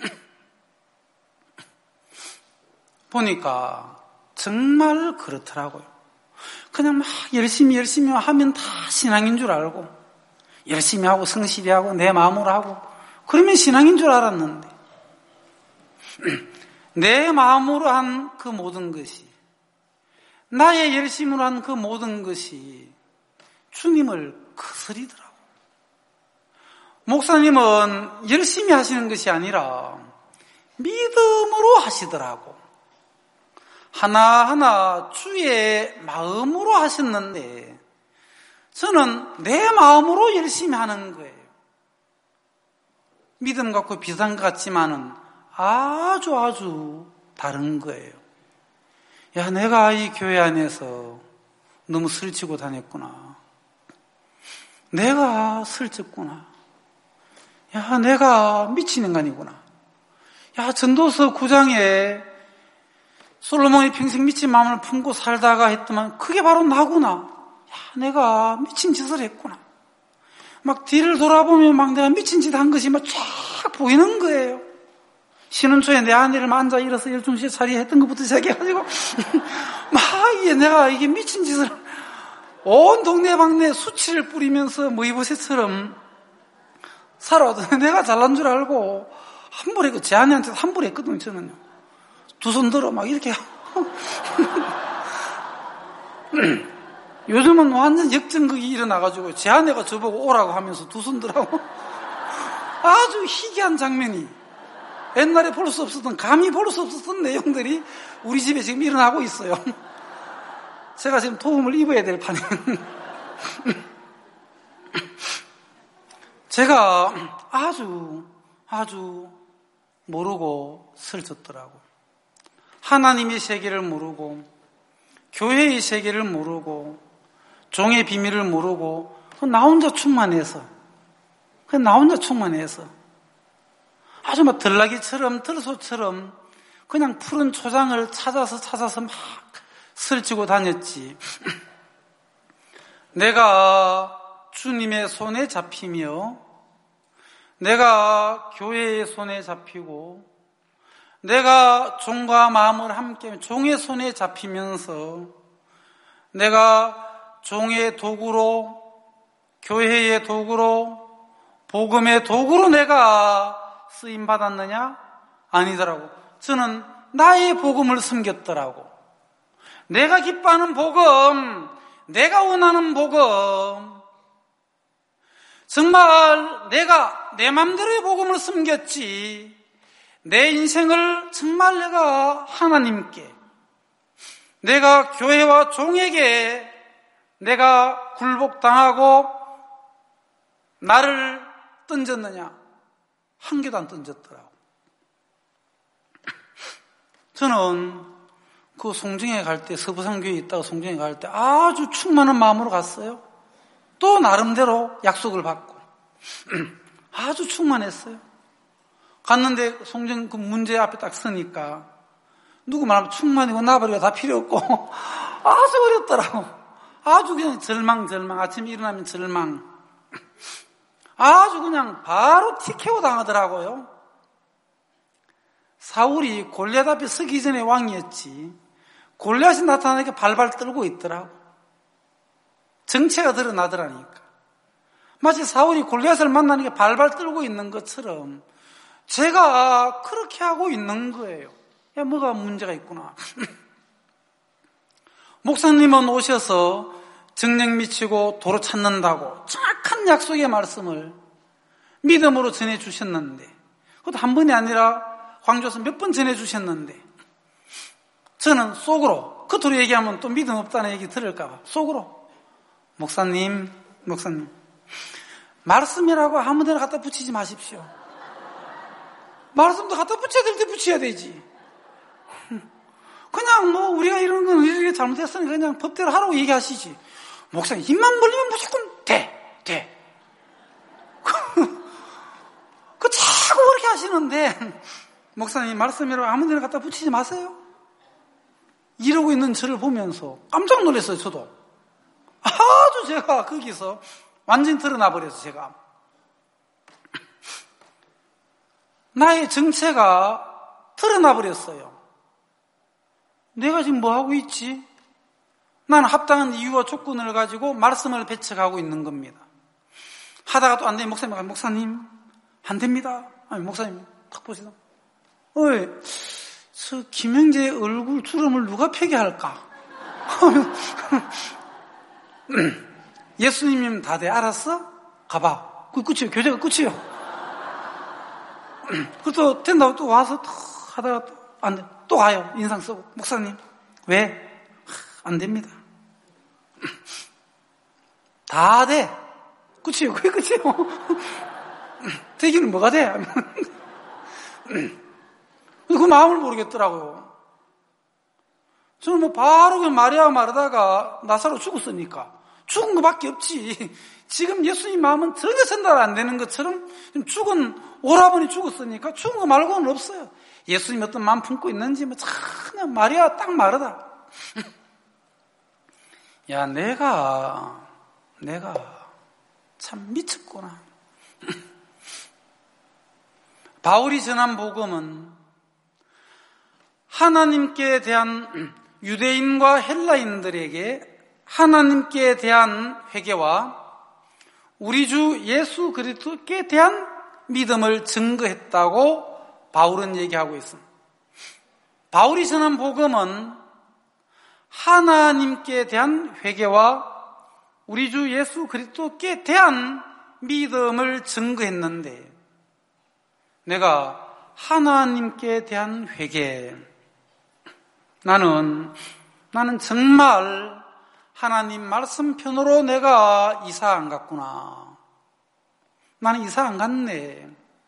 보니까 정말 그렇더라고요. 그냥 막 열심히 열심히 하면 다 신앙인 줄 알고, 열심히 하고 성실히 하고 내 마음으로 하고 그러면 신앙인 줄 알았는데, 내 마음으로 한 그 모든 것이, 나의 열심으로 한 그 모든 것이 주님을 거스리더라고요. 목사님은 열심히 하시는 것이 아니라 믿음으로 하시더라고. 하나하나 주의 마음으로 하셨는데 저는 내 마음으로 열심히 하는 거예요. 믿음 갖고 비슷한 것 같지만은 아주 아주 다른 거예요. 야, 내가 이 교회 안에서 너무 설치고 다녔구나. 내가 설쳤구나. 야, 내가 미친 인간이구나. 야, 전도서 구 장에 솔로몬이 평생 미친 마음을 품고 살다가 했더만 그게 바로 나구나. 야, 내가 미친 짓을 했구나. 막 뒤를 돌아보면 막 내가 미친 짓 한 것이 막 쫙 보이는 거예요. 쉬는 초에 내 아내를 막 앉아 일어서 열두 시에 자리에 했던 것부터 시작해가지고 막 이게 내가 이게 미친 짓을 온 동네방네 수치를 뿌리면서 모이보새처럼 살아도 내가 잘난 줄 알고 함부로 했고, 제 아내한테도 함부로 했거든요. 저는요. 두 손 들어 막 이렇게 요즘은 완전 역전극이 일어나가지고 제 아내가 저보고 오라고 하면서 두 손 들라고 아주 희귀한 장면이, 옛날에 볼 수 없었던, 감히 볼 수 없었던 내용들이 우리 집에 지금 일어나고 있어요. 제가 지금 도움을 입어야 될 판이에요. 제가 아주 아주 모르고 설쳤더라고요. 하나님의 세계를 모르고, 교회의 세계를 모르고, 종의 비밀을 모르고, 나 혼자 충만해서, 나 혼자 충만해서 아주 막 들나귀처럼 들소처럼 그냥 푸른 초장을 찾아서 찾아서 막 설치고 다녔지. 내가 주님의 손에 잡히며, 내가 교회의 손에 잡히고, 내가 종과 마음을 함께 종의 손에 잡히면서 내가 종의 도구로, 교회의 도구로, 복음의 도구로 내가 쓰임 받았느냐? 아니더라고. 저는 나의 복음을 숨겼더라고. 내가 기뻐하는 복음, 내가 원하는 복음, 정말 내가 내 맘대로의 복음을 숨겼지, 내 인생을 정말 내가 하나님께, 내가 교회와 종에게 내가 굴복당하고 나를 던졌느냐? 한 개도 안 던졌더라고. 저는 그 송정에 갈 때, 서부산교회에 있다가 송정에 갈 때 아주 충만한 마음으로 갔어요. 또 나름대로 약속을 받고 아주 충만했어요. 갔는데 송정 그 문제 앞에 딱 서니까 누구 말하면 충만이고 나발이고 다 필요 없고 아주 어렵더라고. 아주 그냥 절망 절망. 아침에 일어나면 절망. 아주 그냥 바로 티케오 당하더라고요. 사울이 골리앗 앞에 서기 전에 왕이었지, 골리앗이 나타나니까 발발 떨고 있더라고. 정체가 드러나더라니까. 마치 사울이 골리앗을 만나니까 발발 떨고 있는 것처럼 제가 그렇게 하고 있는 거예요. 야, 뭐가 문제가 있구나. 목사님은 오셔서 정령 미치고 도로 찾는다고 정확한 약속의 말씀을 믿음으로 전해주셨는데, 그것도 한 번이 아니라 광주에서 몇 번 전해주셨는데, 저는 속으로, 겉으로 얘기하면 또 믿음 없다는 얘기 들을까봐 속으로, 목사님, 목사님, 말씀이라고 아무데나 갖다 붙이지 마십시오. 말씀도 갖다 붙여야 될 때 붙여야 되지. 그냥 뭐 우리가 이런 건 이렇게 잘못했으니까 그냥 법대로 하라고 얘기하시지. 목사님, 입만 벌리면 무조건 돼, 돼. 그 자꾸 그렇게 하시는데, 목사님 말씀이라고 아무데나 갖다 붙이지 마세요. 이러고 있는 저를 보면서 깜짝 놀랐어요. 저도 아주 제가 거기서 완전히 드러나 버려서 제가 나의 정체가 드러나 버렸어요. 내가 지금 뭐 하고 있지? 나는 합당한 이유와 조건을 가지고 말씀을 배척하고 있는 겁니다. 하다가 또 안 되면 목사님, 목사님, 안 됩니다. 아니, 목사님, 탁 보시다. 어이, 저 김영재의 얼굴 주름을 누가 펴게 할까? 예수님이면 다 돼. 알았어? 가봐. 그 끝이에요. 교제가 끝이에요. 그리고 또 된다고 또 와서 탁 하다가 또 안 돼. 또 와요. 인상 쓰고. 목사님, 왜? 안 됩니다. 다 돼. 끝이에요. 그게 끝이에요. 되기는 뭐가 돼? 그 마음을 모르겠더라고요. 저는 뭐 바로 그냥 마리아 마르다가 나사로 죽었으니까 죽은 것밖에 없지. 지금 예수님 마음은 전혀 전달 안 되는 것처럼 죽은 오라버니 죽었으니까 죽은 거 말고는 없어요. 예수님이 어떤 마음 품고 있는지 뭐 전혀 마리아 딱 마르다. 야, 내가 내가 참 미쳤구나. 바울이 전한 복음은 하나님께 대한 유대인과 헬라인들에게 하나님께 대한 회개와 우리 주 예수 그리스도께 대한 믿음을 증거했다고 바울은 얘기하고 있습니다. 바울이 전한 복음은 하나님께 대한 회개와 우리 주 예수 그리스도께 대한 믿음을 증거했는데, 내가 하나님께 대한 회개, 나는 나는 정말 하나님 말씀편으로 내가 이사 안 갔구나. 나는 이사 안 갔네.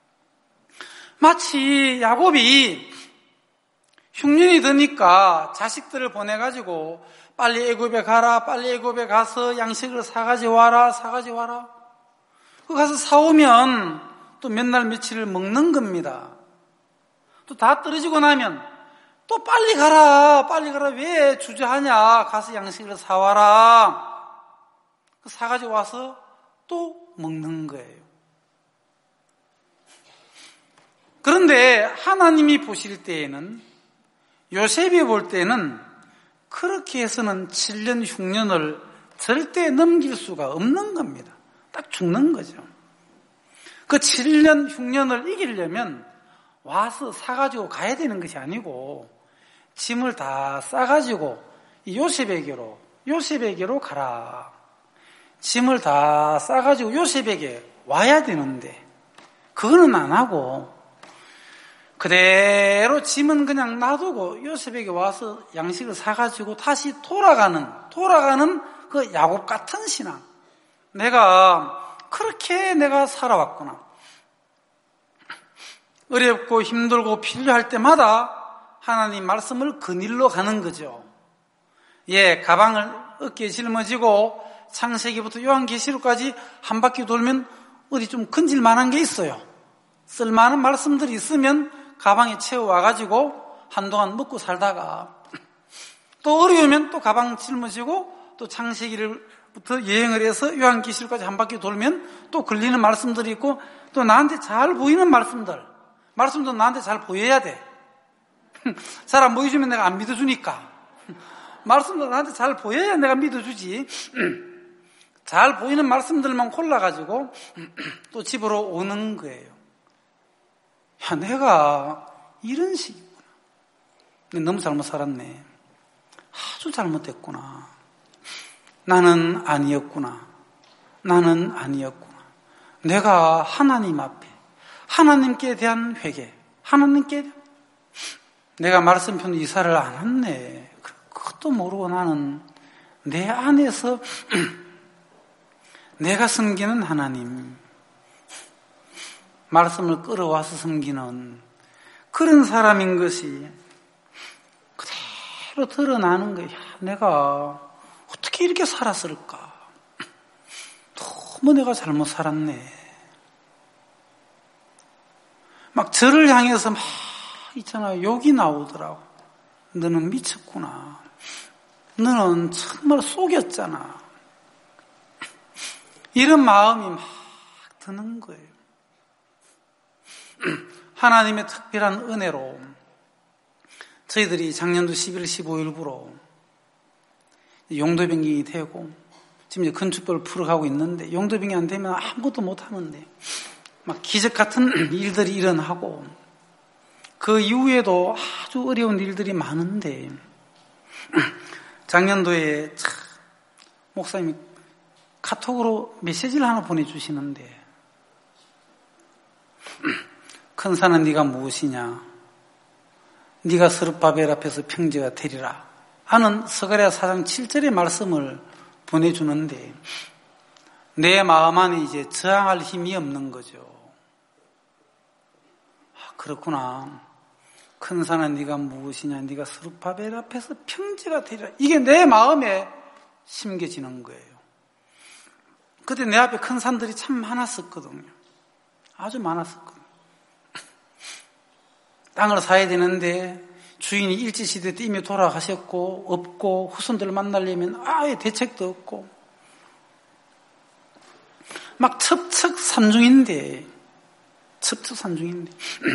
마치 야곱이 흉년이 드니까 자식들을 보내가지고 빨리 애굽에 가라, 빨리 애굽에 가서 양식을 사가지고 와라, 사가지고 와라. 그 가서 사오면 또 몇 날 며칠을 먹는 겁니다. 또 다 떨어지고 나면 또 빨리 가라, 빨리 가라, 왜 주저하냐, 가서 양식을 사와라. 사가지고 와서 또 먹는 거예요. 그런데 하나님이 보실 때에는, 요셉이 볼 때는 그렇게 해서는 칠 년 흉년을 절대 넘길 수가 없는 겁니다. 딱 죽는 거죠. 그 칠 년 흉년을 이기려면 와서 사가지고 가야 되는 것이 아니고 짐을 다 싸가지고 요셉에게로 요셉에게로 가라. 짐을 다 싸가지고 요셉에게 와야 되는데 그거는 안 하고 그대로 짐은 그냥 놔두고 요셉에게 와서 양식을 사가지고 다시 돌아가는 돌아가는 그 야곱 같은 신앙. 내가 그렇게 내가 살아왔구나. 어렵고 힘들고 필요할 때마다 하나님 말씀을 그늘로 가는 거죠. 예, 가방을 어깨에 짊어지고 창세기부터 요한계시록까지 한 바퀴 돌면 어디 좀 건질만한 게 있어요. 쓸만한 말씀들이 있으면 가방에 채워와가지고 한동안 먹고 살다가 또 어려우면 또 가방 짊어지고 또 창세기부터 여행을 해서 요한계시록까지 한 바퀴 돌면 또 걸리는 말씀들이 있고 또 나한테 잘 보이는 말씀들, 말씀도 나한테 잘 보여야 돼. 잘 안 보여주면 내가 안 믿어주니까. 말씀도 나한테 잘 보여야 내가 믿어주지. 잘 보이는 말씀들만 골라가지고 또 집으로 오는 거예요. 야, 내가 이런 식이구나. 너무 잘못 살았네. 아주 잘못됐구나. 나는 아니었구나. 나는 아니었구나. 내가 하나님 앞에 하나님께 대한 회개, 하나님께 대한 내가 말씀편 이사를 안 했네. 그것도 모르고 나는 내 안에서 내가 섬기는 하나님, 말씀을 끌어와서 섬기는 그런 사람인 것이 그대로 드러나는 거야. 내가 어떻게 이렇게 살았을까? 너무 내가 잘못 살았네. 막 저를 향해서 막 있잖아요. 욕이 나오더라고. 너는 미쳤구나. 너는 정말 속였잖아. 이런 마음이 막 드는 거예요. 하나님의 특별한 은혜로 저희들이 작년도 십일, 십오일부로 용도 변경이 되고 지금 이제 건축법을 풀어가고 있는데 용도 변경이 안 되면 아무것도 못 하는데 막 기적 같은 일들이 일어나고 그 이후에도 아주 어려운 일들이 많은데 작년도에 참 목사님이 카톡으로 메시지를 하나 보내주시는데 큰 산은 네가 무엇이냐 네가 스룹바벨 앞에서 평지가 되리라 하는 스가랴 사장 칠절의 말씀을 보내주는데 내 마음 안에 이제 저항할 힘이 없는 거죠. 아, 그렇구나. 큰 산은 네가 무엇이냐 네가 스룹바벨 앞에서 평지가 되리라. 이게 내 마음에 심겨지는 거예요. 그때 내 앞에 큰 산들이 참 많았었거든요. 아주 많았었거든요. 땅을 사야 되는데 주인이 일제시대 때 이미 돌아가셨고 없고 후손들을 만나려면 아예 대책도 없고 막 첩첩산중인데 첩첩산중인데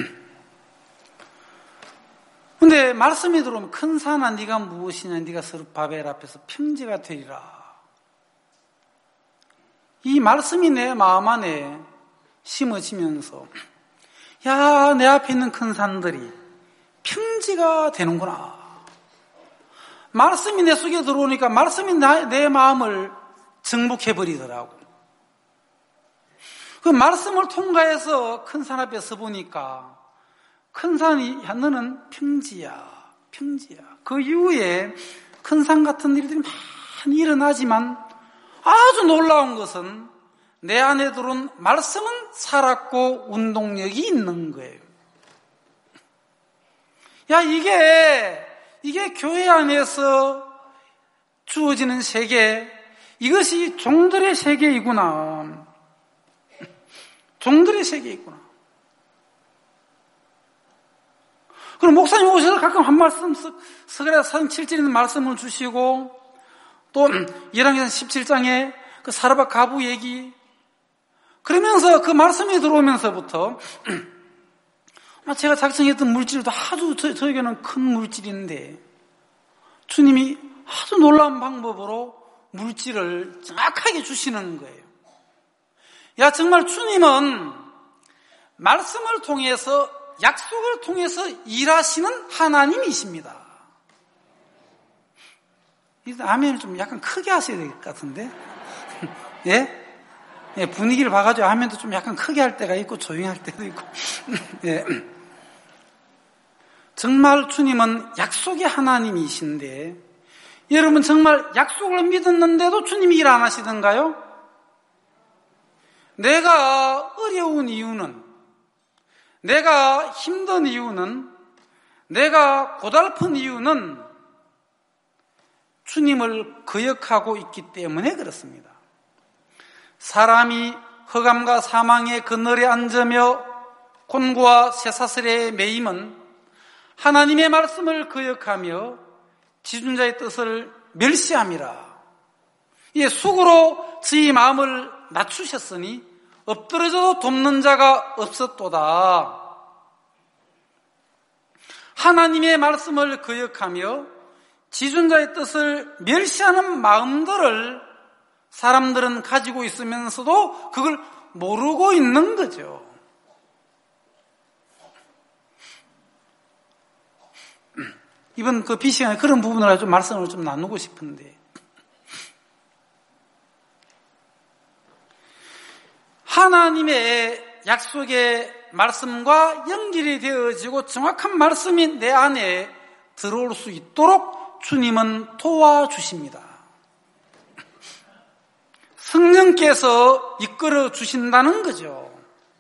근데 말씀이 들어오면 큰 산아 네가 무엇이냐 네가 스룹바벨 앞에서 평지가 되리라. 이 말씀이 내 마음 안에 심어지면서 야, 내 앞에 있는 큰 산들이 평지가 되는구나. 말씀이 내 속에 들어오니까 말씀이 나, 내 마음을 정복해버리더라고. 그 말씀을 통과해서 큰 산 앞에 서보니까 큰 산이 야, 너는 평지야, 평지야. 그 이후에 큰 산 같은 일들이 많이 일어나지만 아주 놀라운 것은 내 안에 들어온 말씀은 살았고 운동력이 있는 거예요. 야, 이게, 이게 교회 안에서 주어지는 세계, 이것이 종들의 세계이구나. 종들의 세계이구나. 그럼 목사님 오셔서 가끔 한 말씀, 스가랴 삼십칠절에 있는 말씀을 주시고, 또 열왕기상 십칠장에 그 사르밧 가부 얘기, 그러면서 그 말씀이 들어오면서부터 제가 작성했던 물질도 아주 저, 저에게는 큰 물질인데 주님이 아주 놀라운 방법으로 물질을 정확하게 주시는 거예요. 야, 정말 주님은 말씀을 통해서 약속을 통해서 일하시는 하나님이십니다. 아멘을 좀 약간 크게 하셔야 될 것 같은데 예? 예, 분위기를 봐가지고 아멘도 좀 약간 크게 할 때가 있고 조용히 할 때도 있고 예. 정말 주님은 약속의 하나님이신데 여러분 정말 약속을 믿었는데도 주님이 일 안 하시던가요? 내가 어려운 이유는, 내가 힘든 이유는, 내가 고달픈 이유는 주님을 거역하고 있기 때문에 그렇습니다. 사람이 흑암과 사망의 그늘에 앉으며 곤고와 쇠사슬에 매임은 하나님의 말씀을 거역하며 지존자의 뜻을 멸시함이라. 이 숙으로 저희 마음을 낮추셨으니 엎드러져도 돕는 자가 없었도다. 하나님의 말씀을 거역하며 지존자의 뜻을 멸시하는 마음들을 사람들은 가지고 있으면서도 그걸 모르고 있는 거죠. 이번 그 비시간에 그런 부분을 좀 말씀을 좀 나누고 싶은데, 하나님의 약속의 말씀과 연결이 되어지고 정확한 말씀이 내 안에 들어올 수 있도록 주님은 도와주십니다. 성령께서 이끌어 주신다는 거죠.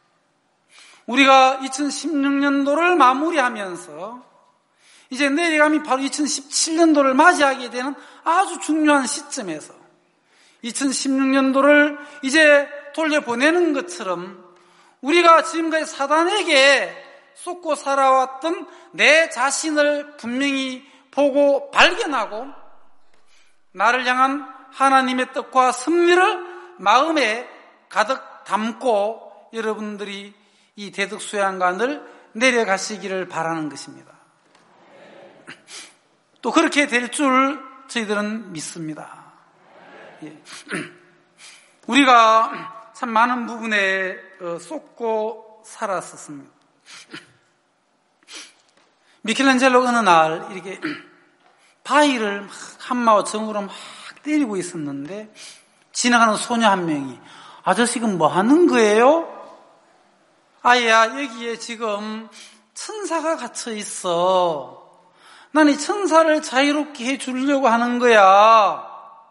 우리가 이천십육년도를 마무리하면서 이제 내려가면 바로 이천십칠년도를 맞이하게 되는 아주 중요한 시점에서 이천십육년도를 이제 돌려보내는 것처럼 우리가 지금까지 사단에게 쏟고 살아왔던 내 자신을 분명히 보고 발견하고 나를 향한 하나님의 뜻과 섭리를 마음에 가득 담고 여러분들이 이 대덕수양관을 내려가시기를 바라는 것입니다. 또 그렇게 될 줄 저희들은 믿습니다. 예. 우리가 참 많은 부분에 쏟고 살았었습니다. 미켈란젤로 어느 날 이렇게 바위를 막 한마와 정으로 막 때리고 있었는데 지나가는 소녀 한 명이 아저씨 지금 뭐 하는 거예요? 아야, 여기에 지금 천사가 갇혀 있어. 난 이 천사를 자유롭게 해주려고 하는 거야.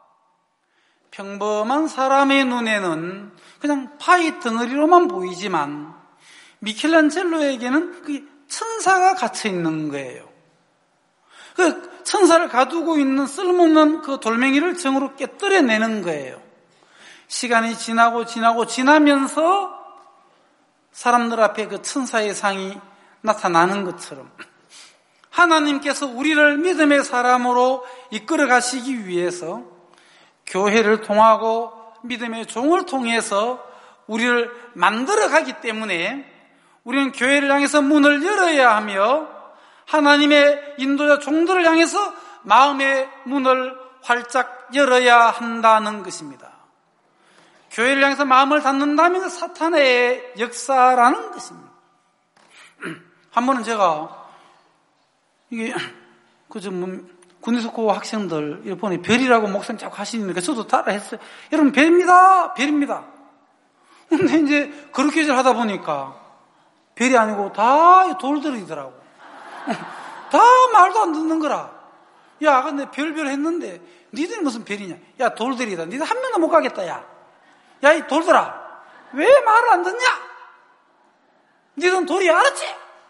평범한 사람의 눈에는 그냥 파이 덩어리로만 보이지만 미켈란젤로에게는 그게 천사가 갇혀 있는 거예요. 그 천사를 가두고 있는 쓸모없는 그 돌멩이를 정으로 깨뜨려내는 거예요. 시간이 지나고 지나고 지나면서 사람들 앞에 그 천사의 상이 나타나는 것처럼 하나님께서 우리를 믿음의 사람으로 이끌어 가시기 위해서 교회를 통하고 믿음의 종을 통해서 우리를 만들어 가기 때문에 우리는 교회를 향해서 문을 열어야 하며 하나님의 인도자 종들을 향해서 마음의 문을 활짝 열어야 한다는 것입니다. 교회를 향해서 마음을 닫는다면 사탄의 역사라는 것입니다. 한 번은 제가 이게 그저 뭐 군의숙고 학생들 일본에 별이라고 목사님 자꾸 하시니까 저도 따라 했어요. 여러분 별입니다, 별입니다. 근데 이제 그렇게 하다 보니까 별이 아니고 다 돌들이더라고. 다 말도 안 듣는 거라. 야, 근데 별별 했는데 니들이 무슨 별이냐? 야, 돌들이다. 니들 한 명도 못 가겠다. 야, 야, 이 돌들아, 왜 말을 안 듣냐? 니들은 돌이야, 알았지?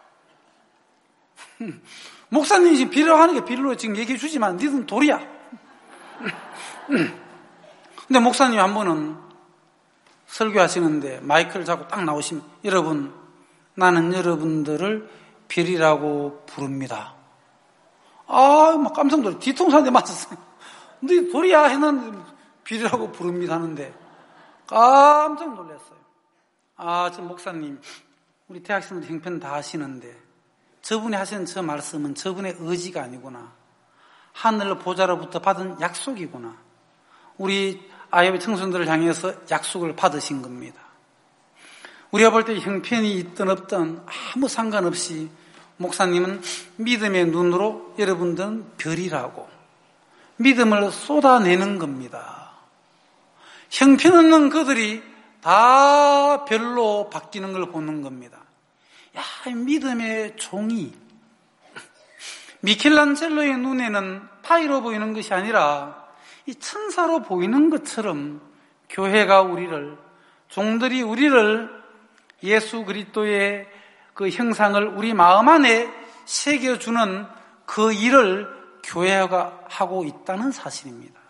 목사님이 지금 빌로 하는 게 빌로 지금 얘기해 주지만 니들은 돌이야. 근데 목사님이 한 번은 설교하시는데 마이크를 잡고 딱 나오시면 여러분, 나는 여러분들을 별이라고 부릅니다. 아, 막 깜짝 놀래. 뒤통수 한 대 맞았어요. 너 돌이야 해놨는데 별이라고 부릅니다 하는데 깜짝 놀랐어요. 아, 저 목사님, 우리 대학생들 형편 다 하시는데 저분이 하시는 저 말씀은 저분의 의지가 아니구나. 하늘 보좌로부터 받은 약속이구나. 우리 아이의 청소년들을 향해서 약속을 받으신 겁니다. 우리가 볼 때 형편이 있든 없든 아무 상관없이 목사님은 믿음의 눈으로 여러분들은 별이라고 믿음을 쏟아내는 겁니다. 형편없는 그들이 다 별로 바뀌는 걸 보는 겁니다. 야, 믿음의 종이 미켈란젤로의 눈에는 파이로 보이는 것이 아니라 이 천사로 보이는 것처럼 교회가 우리를, 종들이 우리를 예수 그리스도의 그 형상을 우리 마음 안에 새겨주는 그 일을 교회가 하고 있다는 사실입니다.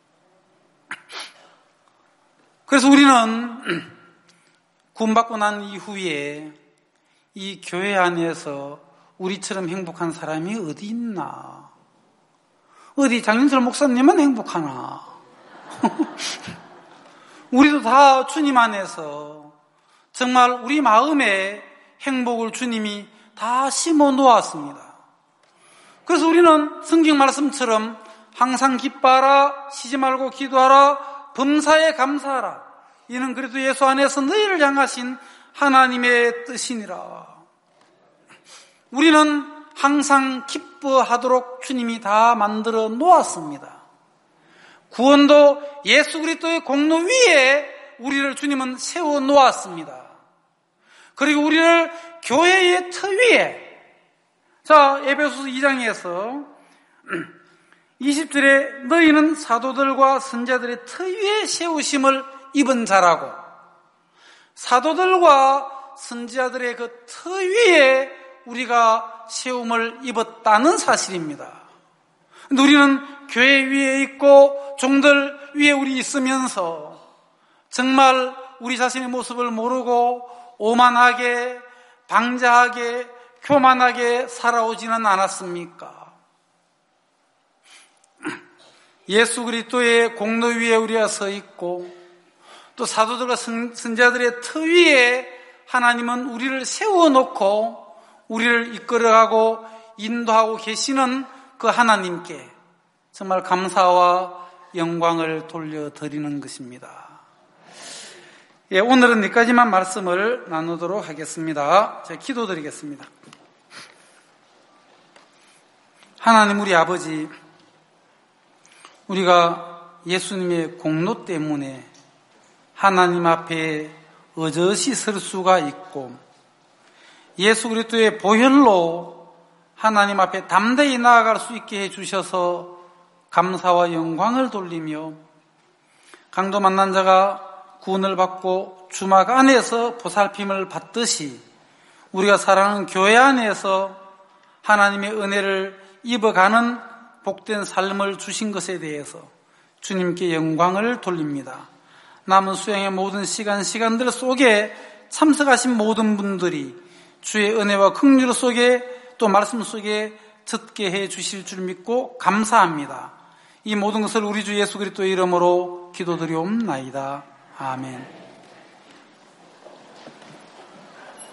그래서 우리는 구원받고 난 이후에 이 교회 안에서 우리처럼 행복한 사람이 어디 있나? 어디 장윤철 목사님은 행복하나? 우리도 다 주님 안에서 정말 우리 마음에 행복을 주님이 다 심어 놓았습니다. 그래서 우리는 성경 말씀처럼 항상 기뻐하라, 쉬지 말고 기도하라, 범사에 감사하라. 이는 그래도 예수 안에서 너희를 향하신 하나님의 뜻이니라. 우리는 항상 기뻐하도록 주님이 다 만들어 놓았습니다. 구원도 예수 그리스도의 공로 위에 우리를 주님은 세워 놓았습니다. 그리고 우리를 교회의 터 위에, 자, 에베소서 이 장에서 이십 절에 너희는 사도들과 선지자들의 터 위에 세우심을 입은 자라고, 사도들과 선지자들의 그 터 위에 우리가 세움을 입었다는 사실입니다. 근데 우리는 교회 위에 있고 종들 위에 우리 있으면서 정말 우리 자신의 모습을 모르고 오만하게, 방자하게, 교만하게 살아오지는 않았습니까? 예수 그리스도의 공로 위에 우리가 서 있고 또 사도들과 선지자들의 터 위에 하나님은 우리를 세워놓고 우리를 이끌어가고 인도하고 계시는 그 하나님께 정말 감사와 영광을 돌려드리는 것입니다. 예, 오늘은 여기까지만 말씀을 나누도록 하겠습니다. 제가 기도드리겠습니다. 하나님 우리 아버지, 우리가 예수님의 공로 때문에 하나님 앞에 어젓이 설 수가 있고 예수 그리스도의 보혈로 하나님 앞에 담대히 나아갈 수 있게 해주셔서 감사와 영광을 돌리며 강도 만난 자가 구원을 받고 주막 안에서 보살핌을 받듯이 우리가 사랑하는 교회 안에서 하나님의 은혜를 입어가는 복된 삶을 주신 것에 대해서 주님께 영광을 돌립니다. 남은 수양의 모든 시간, 시간들 속에 참석하신 모든 분들이 주의 은혜와 긍휼 속에 또 말씀 속에 듣게 해 주실 줄 믿고 감사합니다. 이 모든 것을 우리 주 예수 그리스도의 이름으로 기도드리옵나이다. 아멘.